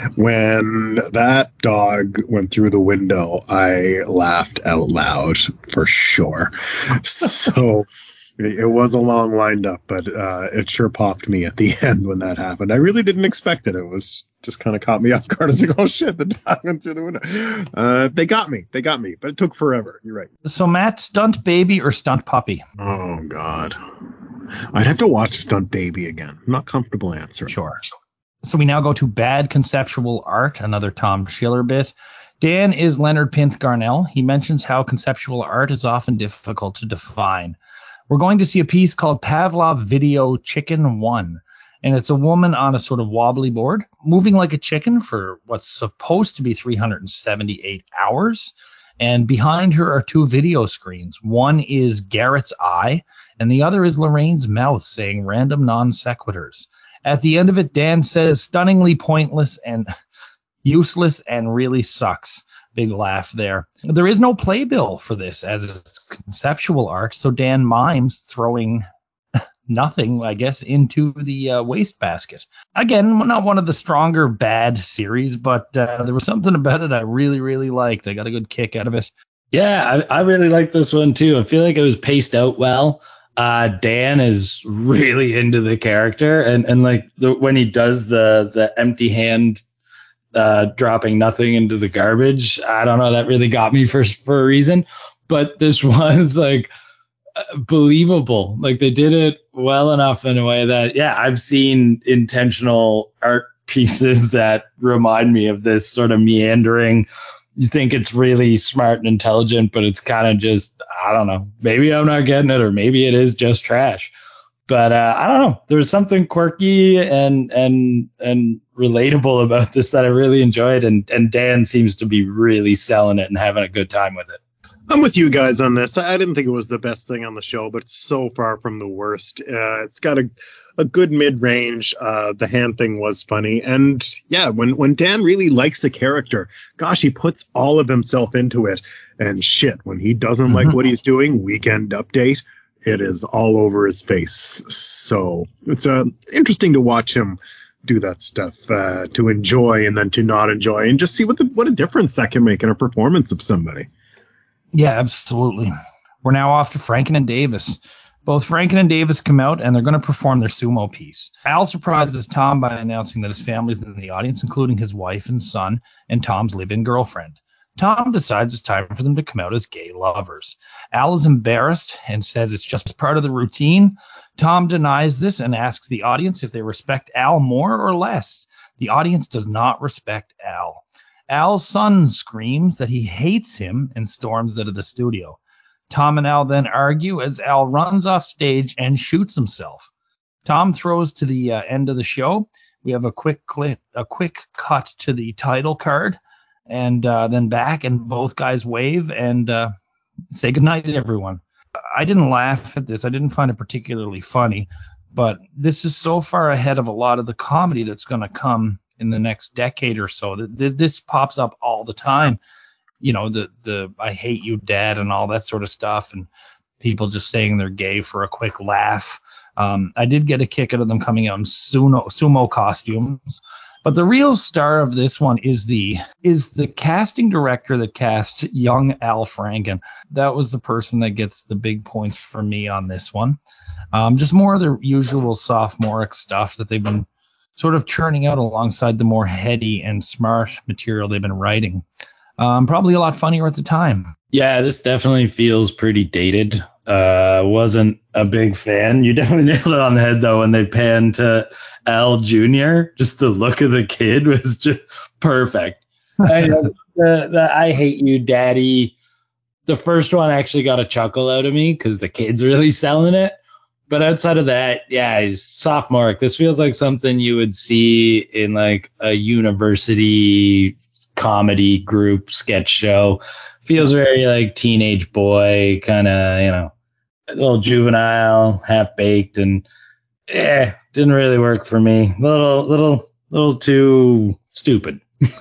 when that dog went through the window. I laughed out loud for sure. So it was a long wind up, but uh, it sure popped me at the end when that happened. I really didn't expect it. It was just kind of caught me off guard. I was like, oh shit, the dog went through the window. Uh, they got me. They got me, but it took forever. You're right. So Matt, Stunt Baby or Stunt Puppy? Oh God. I'd have to watch Stunt Baby again. I'm not comfortable answering. Sure. So we now go to Bad Conceptual Art, another Tom Schiller bit. Dan is Leonard Pinth Garnell. He mentions how conceptual art is often difficult to define. We're going to see a piece called Pavlov Video Chicken one. And it's a woman on a sort of wobbly board, moving like a chicken for what's supposed to be three hundred seventy-eight hours. And behind her are two video screens. One is Garrett's eye, and the other is Lorraine's mouth saying random non sequiturs. At the end of it, Dan says stunningly pointless and useless and really sucks. Big laugh there. There is no playbill for this as it's conceptual art, so Dan mimes throwing nothing, I guess, into the uh, wastebasket. Again, not one of the stronger bad series, but uh, there was something about it I really, really liked. I got a good kick out of it. Yeah, I, I really like this one too. I feel like it was paced out well. Uh, Dan is really into the character, and and like the, when he does the the empty hand uh, dropping nothing into the garbage, I don't know, that really got me for for a reason. But this was like believable. Like they did it well enough in a way that, yeah, I've seen intentional art pieces that remind me of this sort of meandering. You think it's really smart and intelligent, but it's kind of just, I don't know, maybe I'm not getting it, or maybe it is just trash. But uh, I don't know. There's something quirky and and and relatable about this that I really enjoyed, and and Dan seems to be really selling it and having a good time with it. I'm with you guys on this. I didn't think it was the best thing on the show, but it's so far from the worst. Uh, it's got a, a good mid-range. Uh, the hand thing was funny. And yeah, when, when Dan really likes a character, gosh, he puts all of himself into it. And shit, when he doesn't mm-hmm. like what he's doing, Weekend Update, it is all over his face. So it's uh, interesting to watch him do that stuff, uh, to enjoy and then to not enjoy, and just see what the, what a difference that can make in a performance of somebody. Yeah, absolutely. We're now off to Franken and Davis. Both Franken and Davis come out, and they're going to perform their sumo piece. Al surprises Tom by announcing that his family's in the audience, including his wife and son, and Tom's live-in girlfriend. Tom decides it's time for them to come out as gay lovers. Al is embarrassed and says it's just part of the routine. Tom denies this and asks the audience if they respect Al more or less. The audience does not respect Al. Al's son screams that he hates him and storms out of the studio. Tom and Al then argue as Al runs off stage and shoots himself. Tom throws to the uh, end of the show. We have a quick clip, a quick cut to the title card, and uh, then back, and both guys wave and uh, say goodnight to everyone. I didn't laugh at this. I didn't find it particularly funny, but this is so far ahead of a lot of the comedy that's going to come in the next decade or so. This pops up all the time. You know, the the I hate you, Dad, and all that sort of stuff, and people just saying they're gay for a quick laugh. Um, I did get a kick out of them coming out in sumo, sumo costumes. But the real star of this one is the is the casting director that cast young Al Franken. That was the person that gets the big points for me on this one. Um, just more of the usual sophomoric stuff that they've been sort of churning out alongside the more heady and smart material they've been writing. Um, probably a lot funnier at the time. Yeah, this definitely feels pretty dated. Uh, wasn't a big fan. You definitely nailed it on the head, though, when they panned to Al Junior Just the look of the kid was just perfect. I, know, the, the I hate you, Daddy. The first one actually got a chuckle out of me because the kid's really selling it. But outside of that, yeah, he's sophomoric. This feels like something you would see in like a university comedy group sketch show. Feels very like teenage boy, kind of, you know, a little juvenile, half baked, and yeah, didn't really work for me. Little, little, little too stupid.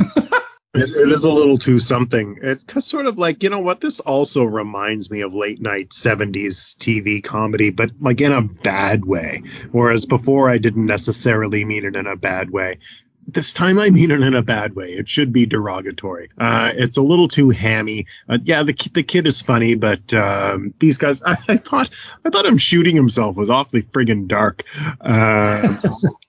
It, it is a little too something. It's sort of like, you know what, this also reminds me of late night seventies T V comedy, but like in a bad way. Whereas before I didn't necessarily mean it in a bad way. This time I mean it in a bad way. It should be derogatory. Uh, it's a little too hammy. Uh, yeah, the the kid is funny, but um, these guys, I, I thought I thought him shooting himself was awfully friggin' dark. Uh,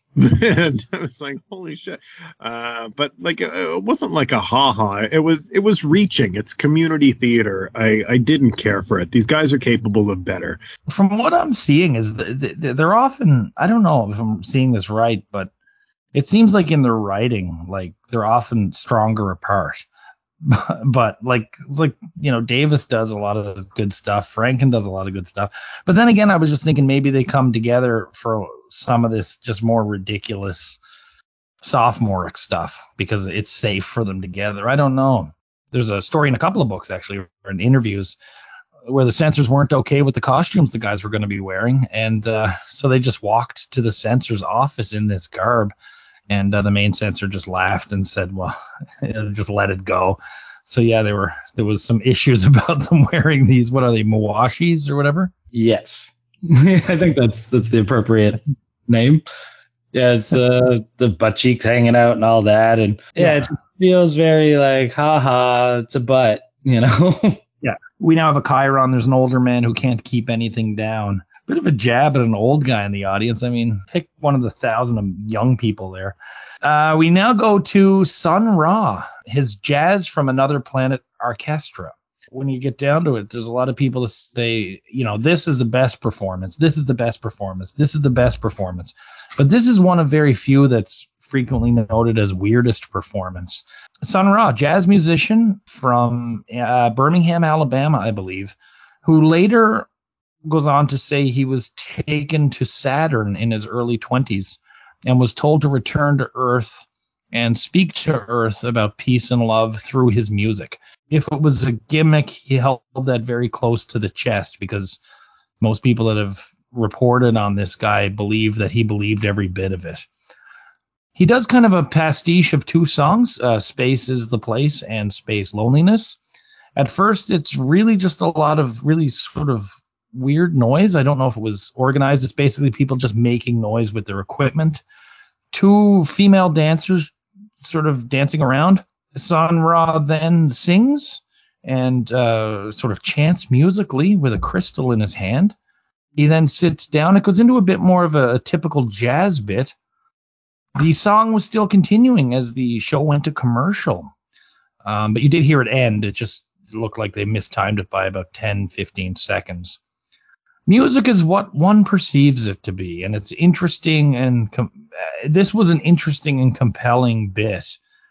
and I was like, holy shit. Uh, but like, it wasn't like a ha-ha. It was, it was reaching. It's community theater. I, I didn't care for it. These guys are capable of better. From what I'm seeing is they're often, I don't know if I'm seeing this right, but it seems like in their writing, like they're often stronger apart. But, but like, like, you know, Davis does a lot of good stuff. Franken does a lot of good stuff. But then again, I was just thinking maybe they come together for some of this just more ridiculous sophomoric stuff because it's safe for them together. I don't know. There's a story in a couple of books, actually, or in interviews, where the censors weren't okay with the costumes the guys were going to be wearing. And uh, so they just walked to the censor's office in this garb. And uh, the main censor just laughed and said, well, just let it go. So, yeah, there were there was some issues about them wearing these. What are they, Mawashis or whatever? Yes. I think that's that's the appropriate name. Yeah, it's uh, the butt cheeks hanging out and all that. And, yeah, yeah. It feels very like, ha-ha, it's a butt, you know? Yeah. We now have a Chiron. There's an older man who can't keep anything down. Bit of a jab at an old guy in the audience. I mean, pick one of the thousand young people there. Uh, we now go to Sun Ra, his Jazz from Another Planet orchestra. When you get down to it, there's a lot of people that say, you know, this is the best performance. This is the best performance. This is the best performance. But this is one of very few that's frequently noted as weirdest performance. Sun Ra, jazz musician from uh, Birmingham, Alabama, I believe, who later goes on to say he was taken to Saturn in his early twenties and was told to return to Earth and speak to Earth about peace and love through his music. If it was a gimmick, he held that very close to the chest, because most people that have reported on this guy believe that he believed every bit of it. He does kind of a pastiche of two songs, uh, Space is the Place and Space Loneliness. At first, it's really just a lot of really sort of weird noise. I don't know if it was organized. It's basically people just making noise with their equipment. Two female dancers sort of dancing around. Sun Ra then sings and uh, sort of chants musically with a crystal in his hand. He then sits down. It goes into a bit more of a, a typical jazz bit. The song was still continuing as the show went to commercial. Um, but you did hear it end. It just looked like they mistimed it by about ten, fifteen seconds. Music is what one perceives it to be, and it's interesting, and com- this was an interesting and compelling bit.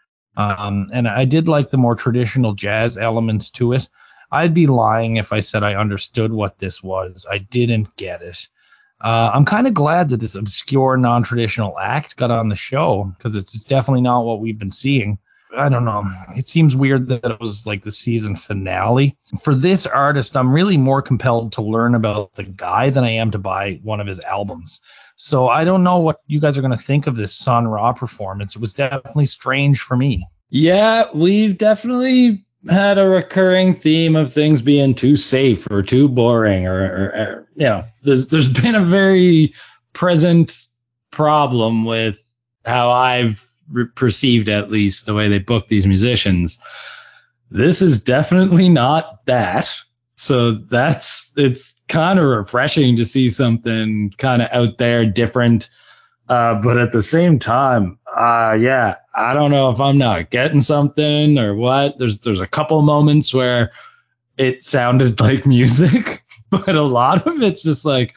Um, and I did like the more traditional jazz elements to it. I'd be lying if I said I understood what this was. I didn't get it. Uh, I'm kind of glad that this obscure, non-traditional act got on the show, because it's, it's definitely not what we've been seeing. I don't know. It seems weird that it was like the season finale. For this artist, I'm really more compelled to learn about the guy than I am to buy one of his albums. So I don't know what you guys are going to think of this Sun Ra performance. It was definitely strange for me. Yeah, we've definitely had a recurring theme of things being too safe or too boring, or, or, or you know, there's there's been a very present problem with how I've re- perceived, at least, the way they book these musicians. This is definitely not that. So that's it's kind of refreshing to see something kind of out there, different. Uh, but at the same time, uh, yeah, I don't know if I'm not getting something or what. There's there's a couple moments where it sounded like music, but a lot of it's just like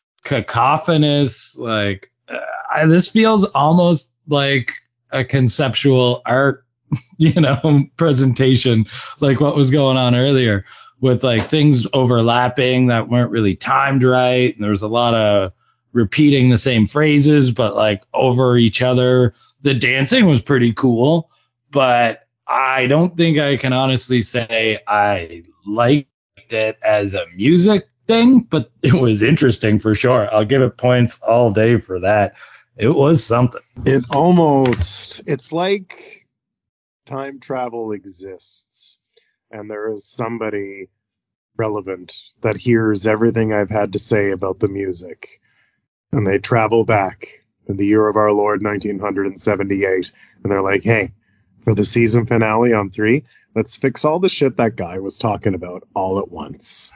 cacophonous. Like uh, I, this feels almost like a conceptual art, you know, presentation, like what was going on earlier, with like things overlapping that weren't really timed right. And there was a lot of repeating the same phrases, but like over each other. The dancing was pretty cool, but I don't think I can honestly say I liked it as a music thing, but it was interesting for sure. I'll give it points all day for that. It was something. It almost, it's like time travel exists, and there is somebody relevant that hears everything I've had to say about the music, and they travel back in the year of our Lord, nineteen seventy-eight, and they're like, hey, for the season finale on three, let's fix all the shit that guy was talking about all at once.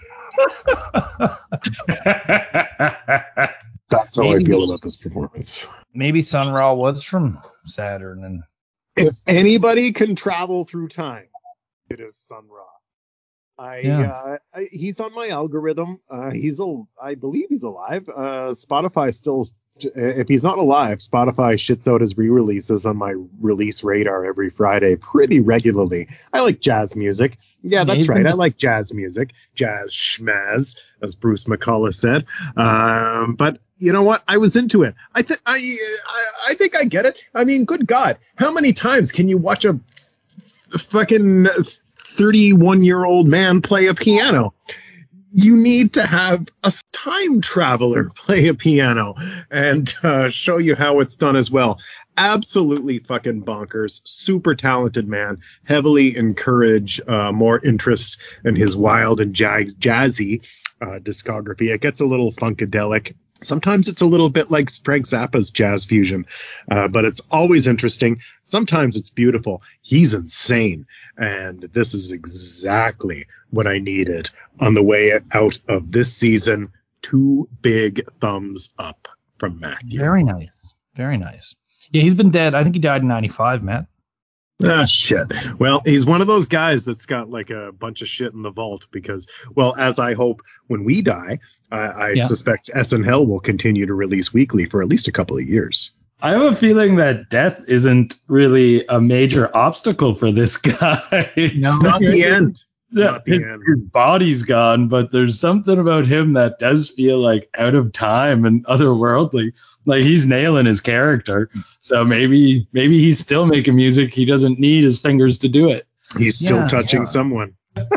That's how maybe, I feel about this performance. Maybe Sun Ra was from Saturn, and if anybody can travel through time, it is Sun Ra. I, yeah. uh, I he's on my algorithm. Uh, he's a, I believe he's alive. Uh, Spotify still, if he's not alive, Spotify shits out his re-releases on my release radar every Friday pretty regularly. I like jazz music. Yeah, that's Maybe. right. I like jazz music, jazz schmaz, as Bruce McCullough said. Um, but you know what? I was into it. I think I, I, I think I get it. I mean, good God, how many times can you watch a fucking thirty-one-year-old man play a piano? You need to have a time traveler play a piano and uh, show you how it's done as well. Absolutely fucking bonkers. Super talented man. Heavily encourage uh, more interest in his wild and jazz- jazzy uh, discography. It gets a little funkadelic. Sometimes it's a little bit like Frank Zappa's jazz fusion, uh, but it's always interesting. Sometimes it's beautiful. He's insane. And this is exactly what I needed on the way out of this season. Two big thumbs up from Matthew. Very nice. Very nice. Yeah, he's been dead. I think he died in ninety-five, Matt. Ah, shit. Well, he's one of those guys that's got like a bunch of shit in the vault because, well, as I hope when we die, I, I yeah. suspect S N L will continue to release weekly for at least a couple of years. I have a feeling that death isn't really a major obstacle for this guy. No, not the end. Yeah, not the his, end. his body's gone, but there's something about him that does feel like out of time and otherworldly. Like he's nailing his character. So maybe maybe he's still making music. He doesn't need his fingers to do it. He's still Yeah, touching yeah. someone.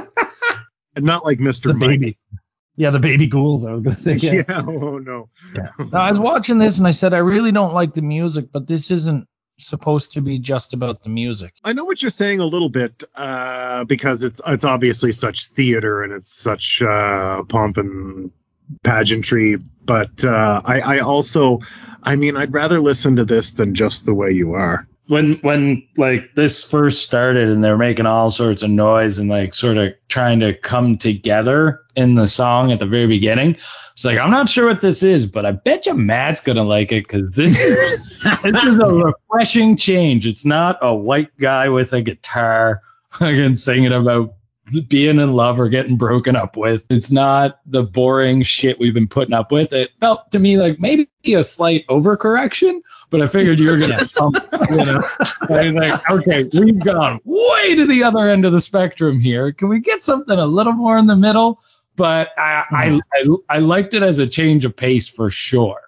And not like Mister The Mike. baby. Yeah, the baby ghouls, I was going to say. Yeah. Yeah. Oh, no. yeah. Now, I was watching this and I said, I really don't like the music, but this isn't supposed to be just about the music. I know what you're saying a little bit, uh, because it's it's obviously such theater and it's such uh, pomp and pageantry. But uh, I, I also, I mean, I'd rather listen to this than Just the Way You Are. When when like this first started and they're making all sorts of noise and like sort of trying to come together in the song at the very beginning, it's like, I'm not sure what this is, but I bet you Matt's gonna like it because this is this is a refreshing change. It's not a white guy with a guitar again singing about being in love or getting broken up with. It's not the boring shit we've been putting up with. It felt to me like maybe a slight overcorrection. But I figured you were gonna come, you know. I was like, okay, we've gone way to the other end of the spectrum here. Can we get something a little more in the middle? But I, I, I, I liked it as a change of pace for sure.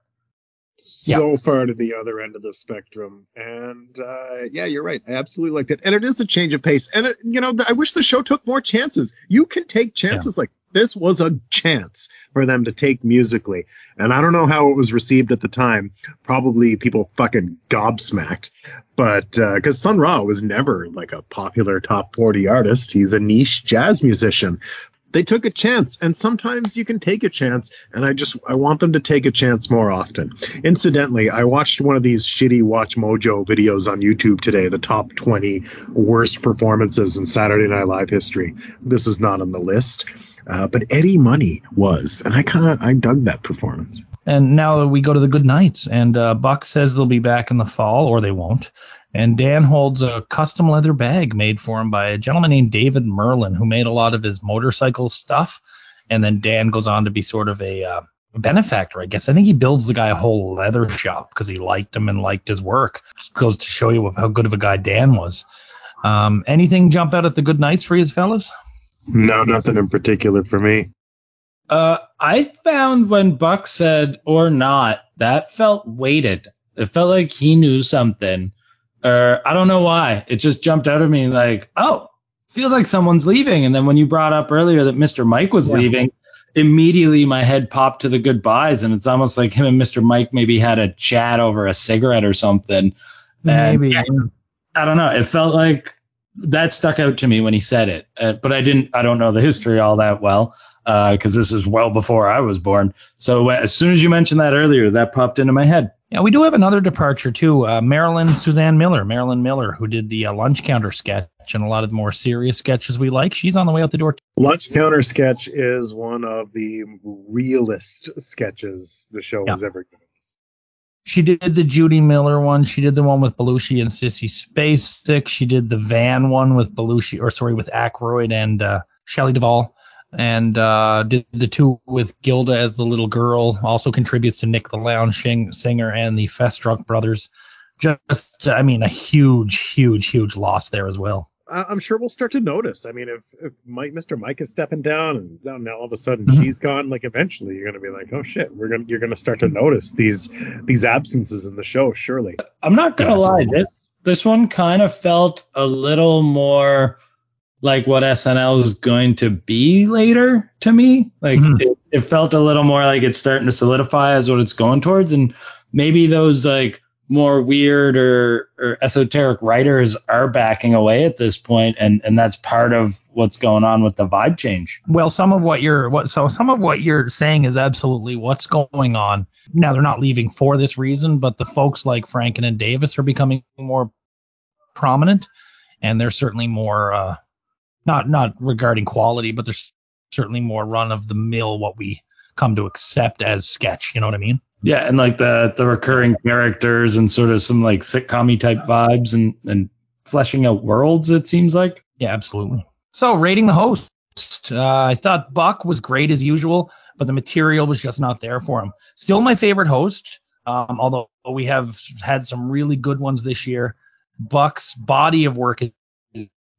So Yeah. far to the other end of the spectrum. And uh, yeah, you're right. I absolutely liked it. And it is a change of pace. And, it, you know, I wish the show took more chances. You can take chances. Yeah. Like this was a chance for them to take musically. And I don't know how it was received at the time. Probably people fucking gobsmacked. But because uh, Sun Ra was never like a popular top forty artist. He's a niche jazz musician. They took a chance, and sometimes you can take a chance, and I just I want them to take a chance more often. Incidentally, I watched one of these shitty Watch Mojo videos on YouTube today, the top twenty worst performances in Saturday Night Live history. This is not on the list, uh, but Eddie Money was, and I kind of I dug that performance. And now we go to the good nights, and uh, Buck says they'll be back in the fall, or they won't. And Dan holds a custom leather bag made for him by a gentleman named David Merlin, who made a lot of his motorcycle stuff. And then Dan goes on to be sort of a uh, benefactor, I guess. I think he builds the guy a whole leather shop because he liked him and liked his work. Just goes to show you how good of a guy Dan was. Um, anything jump out at the good nights for you fellas? No, nothing in particular for me. Uh, I found when Buck said or not, that felt weighted. It felt like he knew something. Or I don't know why. It just jumped out at me like, oh, feels like someone's leaving. And then when you brought up earlier that Mister Mike was yeah. leaving, immediately my head popped to the goodbyes. And it's almost like him and Mister Mike maybe had a chat over a cigarette or something. Maybe. And, I don't know. It felt like that stuck out to me when he said it. Uh, but I didn't, I don't know the history all that well because uh, this is well before I was born. So uh, as soon as you mentioned that earlier, that popped into my head. Yeah, we do have another departure, too. Uh, Marilyn Suzanne Miller, Marilyn Miller, who did the uh, Lunch Counter sketch and a lot of the more serious sketches we like. She's on the way out the door. Lunch Counter sketch is one of the realest sketches the show yeah. has ever given us. She did the Judy Miller one. She did the one with Belushi and Sissy Spacek. She did the Van one with Belushi, or sorry, with Aykroyd and uh, Shelley Duvall. And uh, did the two with Gilda as the little girl. Also contributes to Nick the Lounge Singer and the Festruck brothers. Just, I mean, a huge, huge, huge loss there as well. I'm sure we'll start to notice. I mean, if, if Mike, Mister Mike is stepping down, and now, now all of a sudden mm-hmm. she's gone, like eventually you're going to be like, oh shit, we're gonna you're going to start to notice these these absences in the show. Surely. I'm not gonna yeah, lie, this this one kind of felt a little more like what S N L is going to be later to me. Like mm-hmm. it, it felt a little more like it's starting to solidify as what it's going towards. And maybe those like more weird or, or esoteric writers are backing away at this point, and, and that's part of what's going on with the vibe change. Well, some of what you're what so some of what you're saying is absolutely what's going on. Now they're not leaving for this reason, but the folks like Franken and Davis are becoming more prominent, and they're certainly more uh Not not regarding quality, but there's certainly more run of the mill what we come to accept as sketch. You know what I mean? Yeah, and like the the recurring characters and sort of some like sitcom-y type vibes and, and fleshing out worlds, it seems like. Yeah, absolutely. So rating the host. Uh, I thought Buck was great as usual, but the material was just not there for him. Still my favorite host, um, although we have had some really good ones this year. Buck's body of work is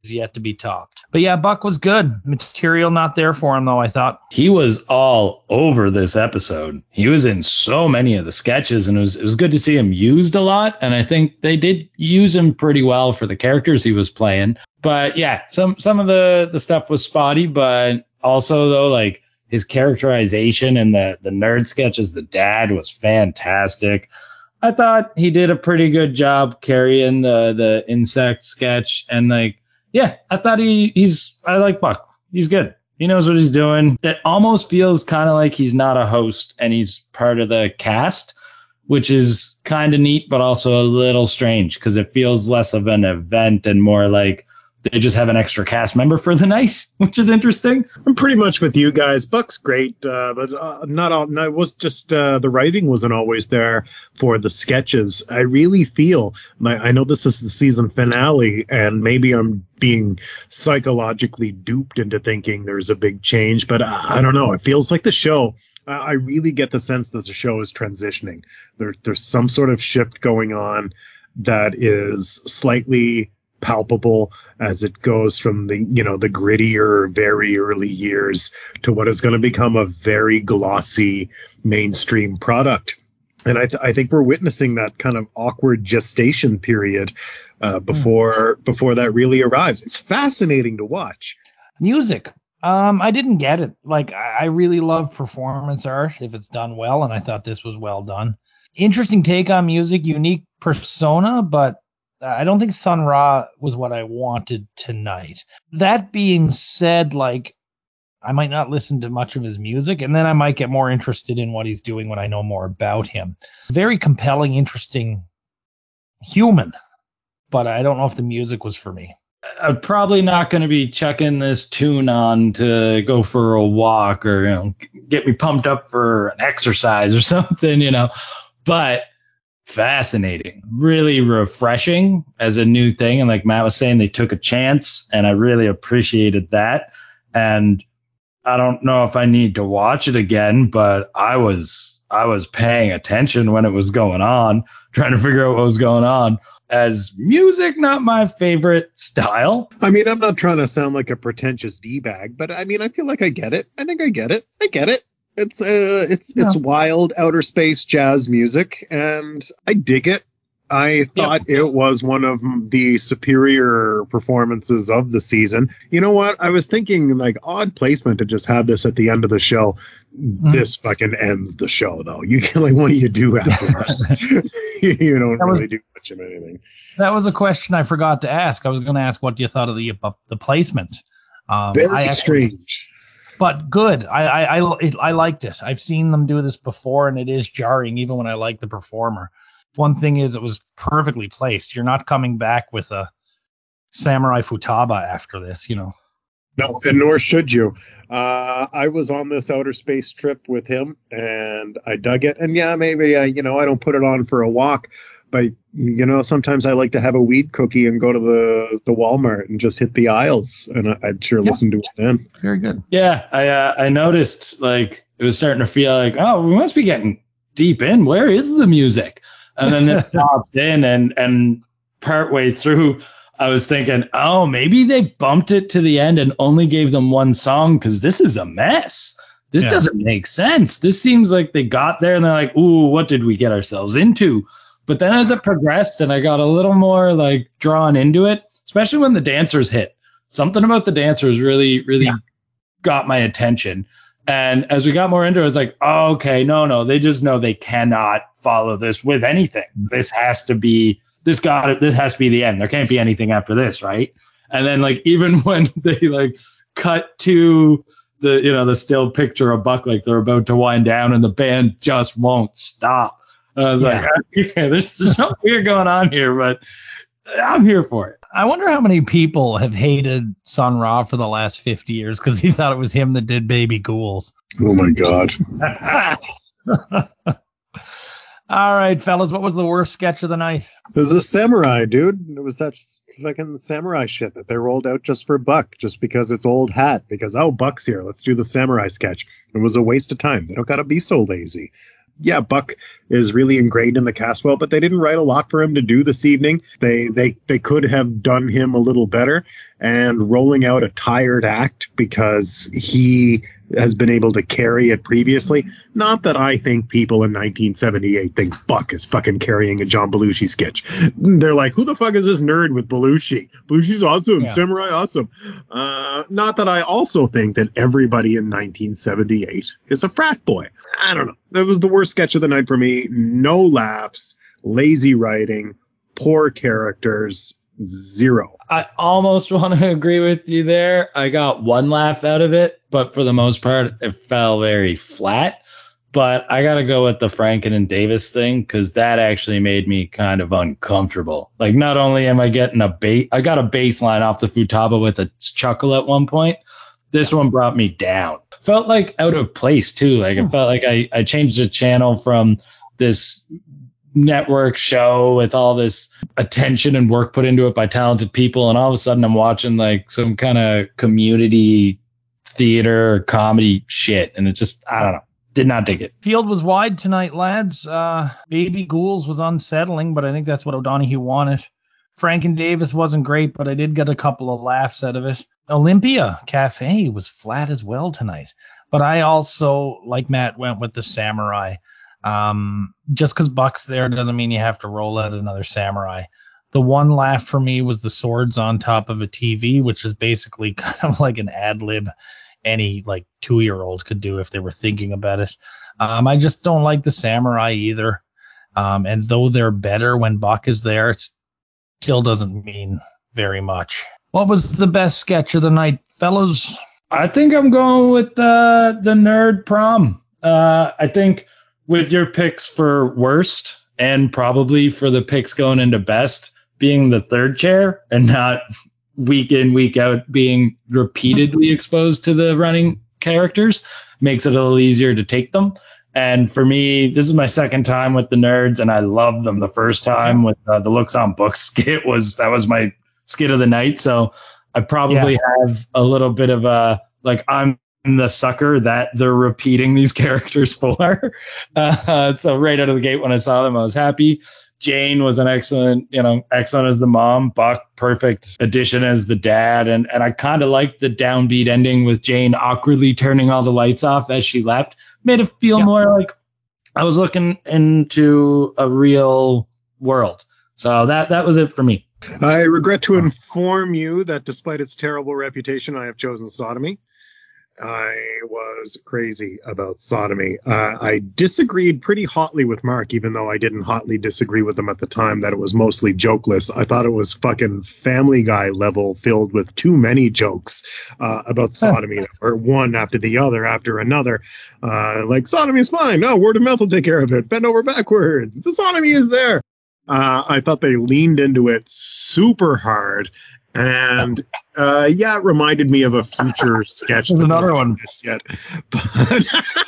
yet to be topped. But yeah, Buck was good. Material not there for him, though, I thought. He was all over this episode. He was in so many of the sketches, and it was, it was good to see him used a lot. And I think they did use him pretty well for the characters he was playing. But yeah, some, some of the, the stuff was spotty, but also, though, like his characterization in the, the nerd sketch as the dad was fantastic. I thought he did a pretty good job carrying the, the insect sketch, and like, yeah, I thought he he's I like Buck. He's good. He knows what he's doing. It almost feels kind of like he's not a host and he's part of the cast, which is kind of neat, but also a little strange because it feels less of an event and more like they just have an extra cast member for the night, which is interesting. I'm pretty much with you guys. Buck's great, uh, but uh, not all. No, it was just uh, the writing wasn't always there for the sketches. I really feel my. I know this is the season finale, and maybe I'm being psychologically duped into thinking there's a big change, but I, I don't know. It feels like the show. Uh, I really get the sense that the show is transitioning. There, there's some sort of shift going on that is slightly palpable as it goes from the, you know, the grittier, very early years to what is going to become a very glossy mainstream product. And I, th- I think we're witnessing that kind of awkward gestation period uh, before mm. before that really arrives. It's fascinating to watch. Music. Um, I didn't get it. Like, I really love performance art if it's done well, and I thought this was well done. Interesting take on music, unique persona, but I don't think Sun Ra was what I wanted tonight. That being said, like, I might not listen to much of his music, and then I might get more interested in what he's doing when I know more about him. Very compelling, interesting human, but I don't know if the music was for me. I'm probably not going to be checking this tune on to go for a walk or, you know, get me pumped up for an exercise or something, you know, but fascinating, really refreshing as a new thing. And like Matt was saying, they took a chance, and I really appreciated that. And I don't know if I need to watch it again, but I was I was paying attention when it was going on, trying to figure out what was going on. As music, not my favorite style. I mean, I'm not trying to sound like a pretentious D-bag, but I mean, I feel like I get it. I think I get it. I get it. It's uh, it's yeah. it's wild outer space jazz music, and I dig it. I thought yep. it was one of the superior performances of the season. You know what? I was thinking, like, odd placement to just have this at the end of the show. Mm. This fucking ends the show, though. You can, like, what do you do after that? You don't that really was, do much of anything. That was a question I forgot to ask. I was going to ask what you thought of the uh, the placement. Um, Very I actually, strange. But good. I, I I I liked it. I've seen them do this before, and it is jarring, even when I like the performer. One thing is, it was perfectly placed. You're not coming back with a Samurai Futaba after this, you know. No, and nor should you. Uh, I was on this outer space trip with him, and I dug it. And yeah, maybe I, you know, I don't put it on for a walk, but you know, sometimes I like to have a weed cookie and go to the, the Walmart and just hit the aisles, and I, I'd sure yeah. listen to it then. Very good. Yeah, I uh, I noticed like it was starting to feel like, oh, we must be getting deep in. Where is the music? And then it popped in, and and partway through, I was thinking, oh, maybe they bumped it to the end and only gave them one song because this is a mess. This yeah. doesn't make sense. This seems like they got there and they're like, ooh, what did we get ourselves into? But then as it progressed and I got a little more like drawn into it, especially when the dancers hit, something about the dancers really, really yeah. got my attention. And as we got more into it, I was like, oh, okay, no, no, they just know they cannot follow this with anything. This has to be, this got it, this has to be the end. There can't be anything after this, right? And then like, even when they like cut to the, you know, the still picture of Buck, like they're about to wind down and the band just won't stop. And I was yeah. like, okay, there's, there's something weird going on here, but I'm here for it. I wonder how many people have hated Sun Ra for the last fifty years because he thought it was him that did Baby Ghouls. Oh, my God. All right, fellas, what was the worst sketch of the night? It was a samurai, dude. It was that fucking samurai shit that they rolled out just for Buck, just because it's old hat. Because, oh, Buck's here. Let's do the samurai sketch. It was a waste of time. They don't got to be so lazy. yeah, Buck is really ingrained in the cast well, but they didn't write a lot for him to do this evening. They they they could have done him a little better, and rolling out a tired act because he has been able to carry it previously. Not that I think people in nineteen seventy-eight think Buck is fucking carrying a John Belushi sketch. They're like, who the fuck is this nerd with Belushi? Belushi's awesome, yeah. Samurai awesome. Uh, not that I also think that everybody in nineteen seventy-eight is a frat boy. I don't know. That was the worst sketch of the night for me. No laughs, lazy writing, poor characters. Zero. I almost want to agree with you there. I got one laugh out of it, but for the most part, it fell very flat. But I got to go with the Franken and Davis thing because that actually made me kind of uncomfortable. Like, not only am I getting a bait, I got a baseline off the Futaba with a chuckle at one point. This one brought me down. Felt like out of place, too. Like, it felt like I, I changed the channel from this network show with all this attention and work put into it by talented people, and all of a sudden I'm watching like some kind of community theater comedy shit, and it just, I don't know, did not dig it. Field was wide tonight, lads. uh Baby Ghouls was unsettling, but I think that's what O'Donoghue wanted. Franken Davis wasn't great, but I did get a couple of laughs out of it. Olympia Cafe was flat as well tonight, but I also, like Matt, went with the Samurai. Um, just because Buck's there doesn't mean you have to roll out another Samurai. The one laugh for me was the swords on top of a T V, which is basically kind of like an ad lib any like two year old could do if they were thinking about it. Um, I just don't like the Samurai either. Um, and though they're better when Buck is there, it still doesn't mean very much. What was the best sketch of the night, fellas? I think I'm going with the the nerd prom. Uh, I think. With your picks for worst and probably for the picks going into best being the third chair and not week in, week out being repeatedly exposed to the running characters makes it a little easier to take them. And for me, this is my second time with the nerds, and I loved them the first time with uh, the Looks on Books skit. was That was my skit of the night. So I probably yeah. have a little bit of a, like, I'm the sucker that they're repeating these characters for. Uh, so right out of the gate when I saw them, I was happy. Jane was an excellent, you know, excellent as the mom. Buck, perfect addition as the dad. And and I kind of liked the downbeat ending with Jane awkwardly turning all the lights off as she left. Made it feel yeah. more like I was looking into a real world. So that that was it for me. I regret to inform you that despite its terrible reputation, I have chosen Sodomy. I was crazy about Sodomy. Uh, I disagreed pretty hotly with Mark, even though I didn't hotly disagree with him at the time that it was mostly jokeless. I thought it was fucking Family Guy level, filled with too many jokes uh, about sodomy, or one after the other after another. Uh, like, sodomy is fine. No, word of mouth will take care of it. Bend over backwards. The sodomy is there. Uh, I thought they leaned into it super hard. And uh, yeah, it reminded me of a future sketch. There's another one. Yet, but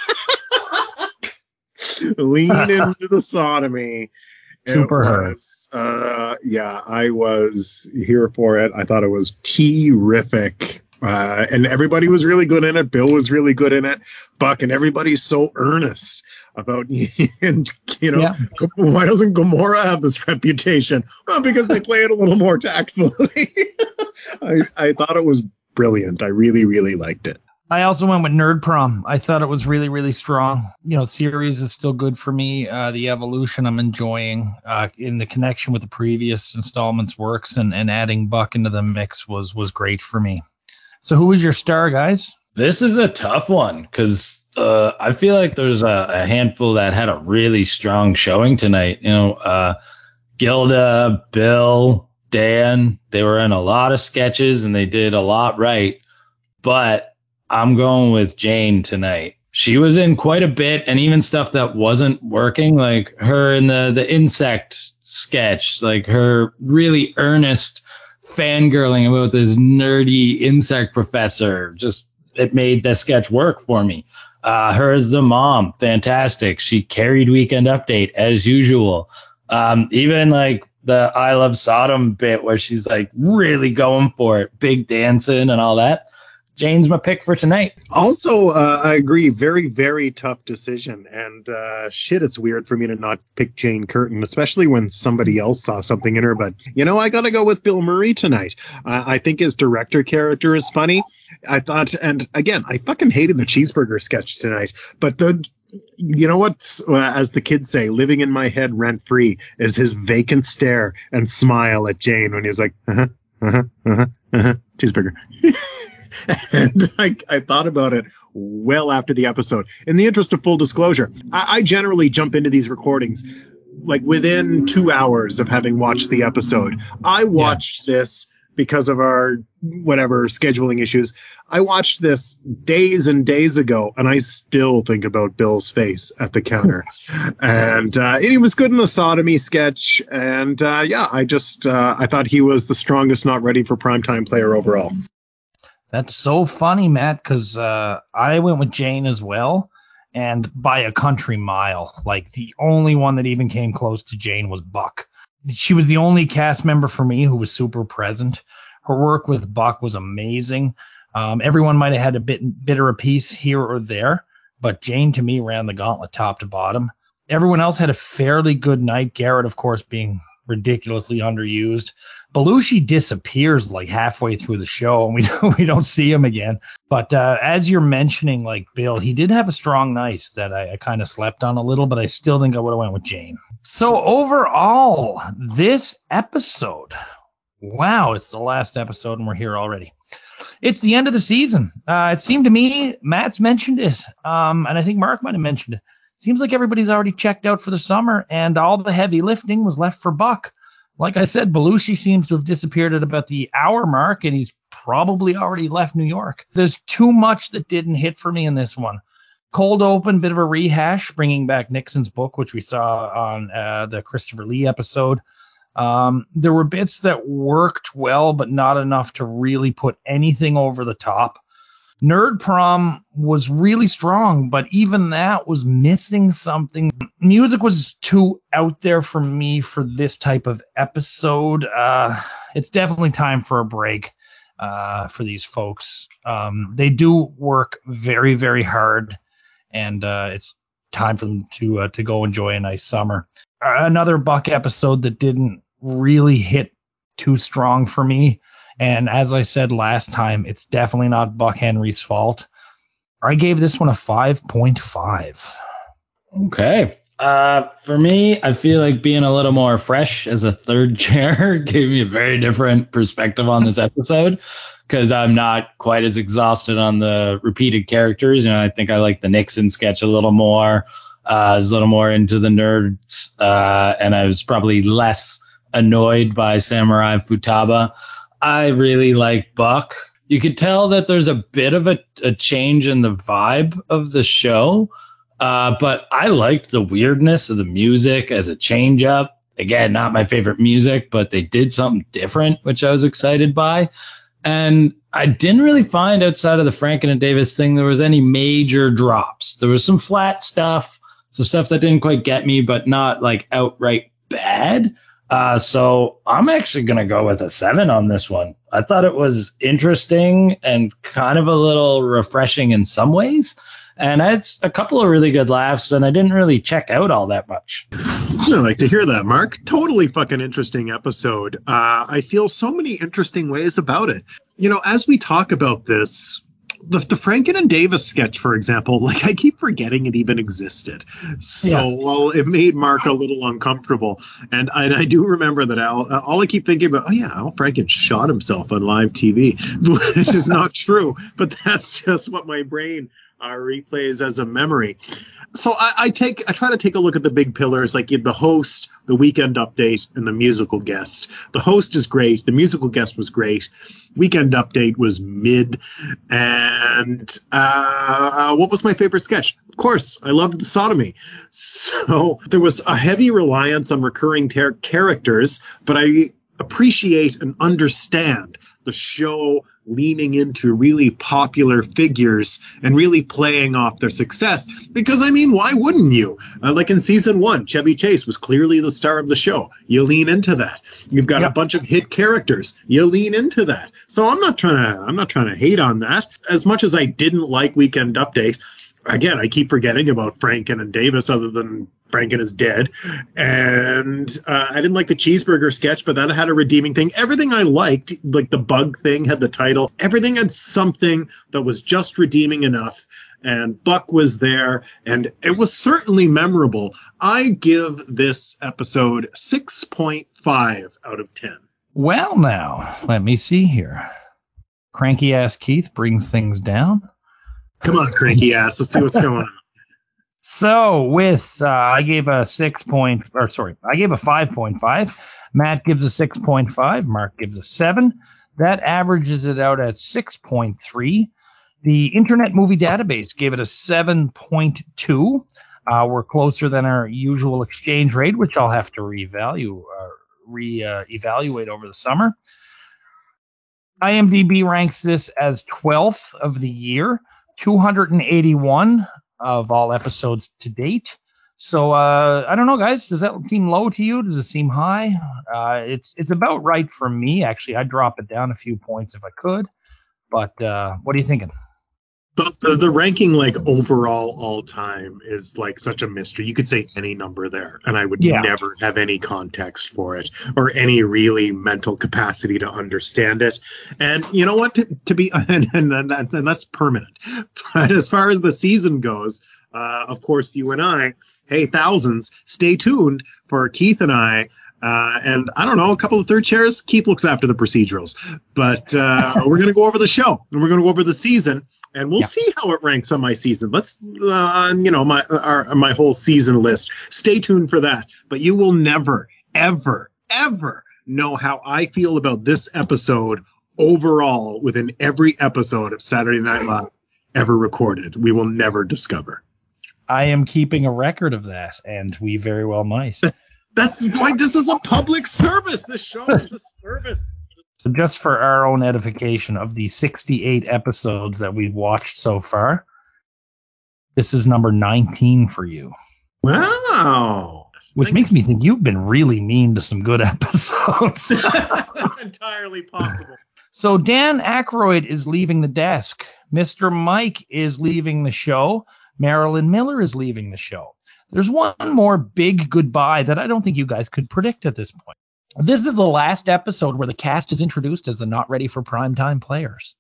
lean into the sodomy. Super hard. Uh, yeah, I was here for it. I thought it was terrific. Uh, and everybody was really good in it. Bill was really good in it. Buck, and everybody's so earnest about, and you know, yeah. Why doesn't Gamora have this reputation? Well, because they play it a little more tactfully. I, I thought it was brilliant. I really, really liked it. I also went with Nerd Prom. I thought it was really, really strong. You know, series is still good for me. Uh, the evolution I'm enjoying uh, in the connection with the previous installments works, and, and adding Buck into the mix was was great for me. So who was your star, guys? This is a tough one because uh, I feel like there's a, a handful that had a really strong showing tonight. You know, uh, Gilda, Bill, Dan, they were in a lot of sketches and they did a lot right. But I'm going with Jane tonight. She was in quite a bit, and even stuff that wasn't working, like her in the, the insect sketch, like her really earnest fangirling about this nerdy insect professor. Just, it made the sketch work for me. Uh, her as the mom, fantastic. She carried Weekend Update as usual. Um, even like the I Love Sodom bit where she's like really going for it, big dancing and all that. Jane's my pick for tonight. Also, uh, I agree. Very, very tough decision. And uh, shit, it's weird for me to not pick Jane Curtin, especially when somebody else saw something in her. But, you know, I got to go with Bill Murray tonight. Uh, I think his director character is funny. I thought, and again, I fucking hated the cheeseburger sketch tonight. But the, you know what, uh, as the kids say, living in my head rent free is his vacant stare and smile at Jane when he's like, uh-huh, uh-huh, uh-huh, uh-huh, cheeseburger. And I, I thought about it well after the episode. In the interest of full disclosure, I, I generally jump into these recordings like within two hours of having watched the episode. I watched yeah. this because of our whatever scheduling issues. I watched this days and days ago, and I still think about Bill's face at the counter. and uh, he was good in the sodomy sketch. And uh, yeah, I just uh, I thought he was the strongest not ready for primetime player overall. That's so funny, Matt, because uh, I went with Jane as well, and by a country mile. Like, the only one that even came close to Jane was Buck. She was the only cast member for me who was super present. Her work with Buck was amazing. Um, everyone might have had a bit bitter a piece here or there, but Jane, to me, ran the gauntlet top to bottom. Everyone else had a fairly good night. Garrett, of course, being ridiculously underused. Belushi disappears like halfway through the show, and we don't, we don't see him again. But uh, as you're mentioning, like Bill, he did have a strong night that I, I kind of slept on a little, but I still think I would have went with Jane. So overall, this episode, wow, it's the last episode, and we're here already. It's the end of the season. Uh, it seemed to me, Matt's mentioned it, um, and I think Mark might have mentioned it. Seems like everybody's already checked out for the summer, and all the heavy lifting was left for Buck. Like I said, Belushi seems to have disappeared at about the hour mark, and he's probably already left New York. There's too much that didn't hit for me in this one. Cold open, bit of a rehash, bringing back Nixon's book, which we saw on uh, the Christopher Lee episode. Um, there were bits that worked well, but not enough to really put anything over the top. Nerd Prom was really strong, but even that was missing something. Music was too out there for me for this type of episode. Uh, it's definitely time for a break uh, for these folks. Um, they do work very, very hard, and uh, it's time for them to uh, to go enjoy a nice summer. Uh, another Buck episode that didn't really hit too strong for me. And as I said last time, it's definitely not Buck Henry's fault. I gave this one a five point five. Okay. Uh, for me, I feel like being a little more fresh as a third chair gave me a very different perspective on this episode, because I'm not quite as exhausted on the repeated characters. You know, I think I like the Nixon sketch a little more. Uh, I was a little more into the nerds, uh, and I was probably less annoyed by Samurai Futaba. I really like Buck. You could tell that there's a bit of a, a change in the vibe of the show, uh, but I liked the weirdness of the music as a change up. Again, not my favorite music, but they did something different, which I was excited by. And I didn't really find outside of the Franken and Davis thing there was any major drops. There was some flat stuff, some stuff that didn't quite get me, but not like outright bad. Uh, so I'm actually going to go with a seven on this one. I thought it was interesting and kind of a little refreshing in some ways. And I had a couple of really good laughs, and I didn't really check out all that much. I like to hear that, Mark. Totally fucking interesting episode. Uh, I feel so many interesting ways about it. You know, as we talk about this, the, the Franken and Davis sketch, for example, like I keep forgetting it even existed. So, yeah. Well, it made Mark a little uncomfortable. And I, and I do remember that Al, all I keep thinking about, oh yeah, Al Franken shot himself on live T V, which is not true, but that's just what my brain uh, replays as a memory. So I, I take, I try to take a look at the big pillars, like the host, the weekend update, and the musical guest. The host is great. The musical guest was great. Weekend update was mid. And uh, what was my favorite sketch? Of course, I loved the sodomy. So there was a heavy reliance on recurring ter- characters, but I appreciate and understand the show leaning into really popular figures and really playing off their success. Because, I mean, why wouldn't you? Uh, like in season one, Chevy Chase was clearly the star of the show. You lean into that. You've got yep. a bunch of hit characters. You lean into that. So I'm not trying to I'm not trying to hate on that. As much as I didn't like Weekend Update, again, I keep forgetting about Franken and Davis, other than Franken is dead. And uh, I didn't like the cheeseburger sketch, but that had a redeeming thing. Everything I liked, like the bug thing had the title. Everything had something that was just redeeming enough. And Buck was there, and it was certainly memorable. I give this episode six point five out of ten. Well, now, let me see here. Cranky ass Keith brings things down. Come on, cranky ass. Let's see what's going on. So with, uh, I gave a six point, or sorry, I gave a five point five. Matt gives a six point five. Mark gives a seven. That averages it out at six point three. The Internet Movie Database gave it a seven point two. Uh, we're closer than our usual exchange rate, which I'll have to revalue, uh, re-evaluate uh, over the summer. IMDb ranks this as twelfth of the year, two hundred eighty-one of all episodes to date. So uh, I don't know, guys. Does that seem low to you? Does it seem high? Uh, it's it's about right for me. Actually, I'd drop it down a few points if I could. But uh, what are you thinking? The, the the ranking, like, overall all time is like such a mystery. You could say any number there, and I would yeah. never have any context for it or any really mental capacity to understand it. And you know what? To, to be and, and, and, that, and that's permanent. But as far as the season goes, uh, of course, you and I, hey, thousands, stay tuned for Keith and I. Uh, and I don't know, a couple of third chairs. Keith looks after the procedurals, but uh, we're going to go over the show, and we're going to go over the season. And we'll yeah. see how it ranks on my season. Let's, uh, you know, my our, my whole season list. Stay tuned for that. But you will never, ever, ever know how I feel about this episode overall within every episode of Saturday Night Live ever recorded. We will never discover. I am keeping a record of that, and we very well might. That's why this is a public service. This show is a service. So just for our own edification, of the sixty-eight episodes that we've watched so far, this is number nineteen for you. Wow. Which Thanks. Makes me think you've been really mean to some good episodes. Entirely possible. So Dan Aykroyd is leaving the desk. Mister Mike is leaving the show. Marilyn Miller is leaving the show. There's one more big goodbye that I don't think you guys could predict at this point. This is the last episode where the cast is introduced as the not ready for primetime players.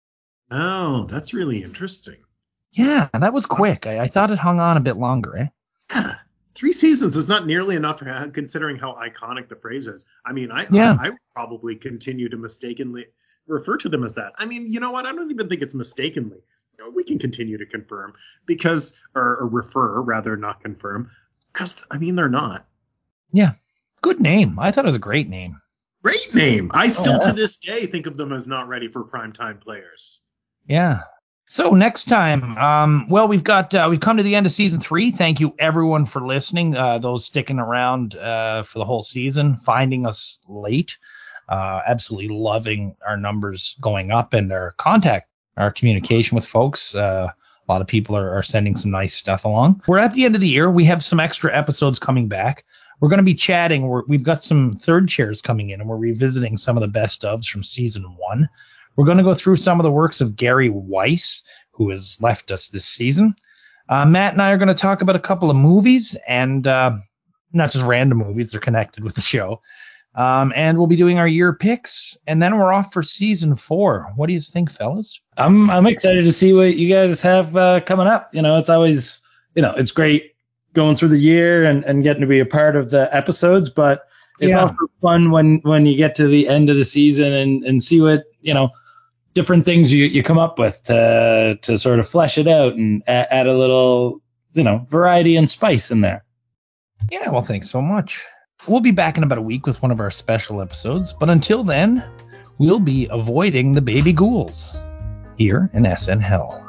Oh, that's really interesting. Yeah, that was quick. I, I thought it hung on a bit longer, eh? Yeah. Three seasons is not nearly enough, considering how iconic the phrase is. I mean, I, yeah. I, I would probably continue to mistakenly refer to them as that. I mean, you know what? I don't even think it's mistakenly. You know, we can continue to confirm because, or, or refer, rather, not confirm, because, I mean, they're not. Yeah. Good name. I thought it was a great name. Great name. I still, oh, yeah. to this day, think of them as not ready for primetime players. Yeah. So next time, um, well, we've got uh, we've come to the end of season three. Thank you, everyone, for listening. Uh, those sticking around uh, for the whole season, finding us late. Uh, absolutely loving our numbers going up and our contact, our communication with folks. Uh, a lot of people are, are sending some nice stuff along. We're at the end of the year. We have some extra episodes coming back. We're going to be chatting. We're, we've got some third chairs coming in, and we're revisiting some of the best ofs from season one. We're going to go through some of the works of Gary Weiss, who has left us this season. Uh, Matt and I are going to talk about a couple of movies, and uh, not just random movies. They're connected with the show. Um, and we'll be doing our year picks, and then we're off for season four. What do you think, fellas? I'm I'm excited to see what you guys have uh, coming up. You know, it's always, you know, it's great going through the year and, and getting to be a part of the episodes, but it's yeah. also fun when, when you get to the end of the season and, and see what, you know, different things you, you come up with to, to sort of flesh it out and add, add a little, you know, variety and spice in there. Yeah, well, thanks so much. We'll be back in about a week with one of our special episodes, but until then, we'll be avoiding the baby ghouls here in S N Hell.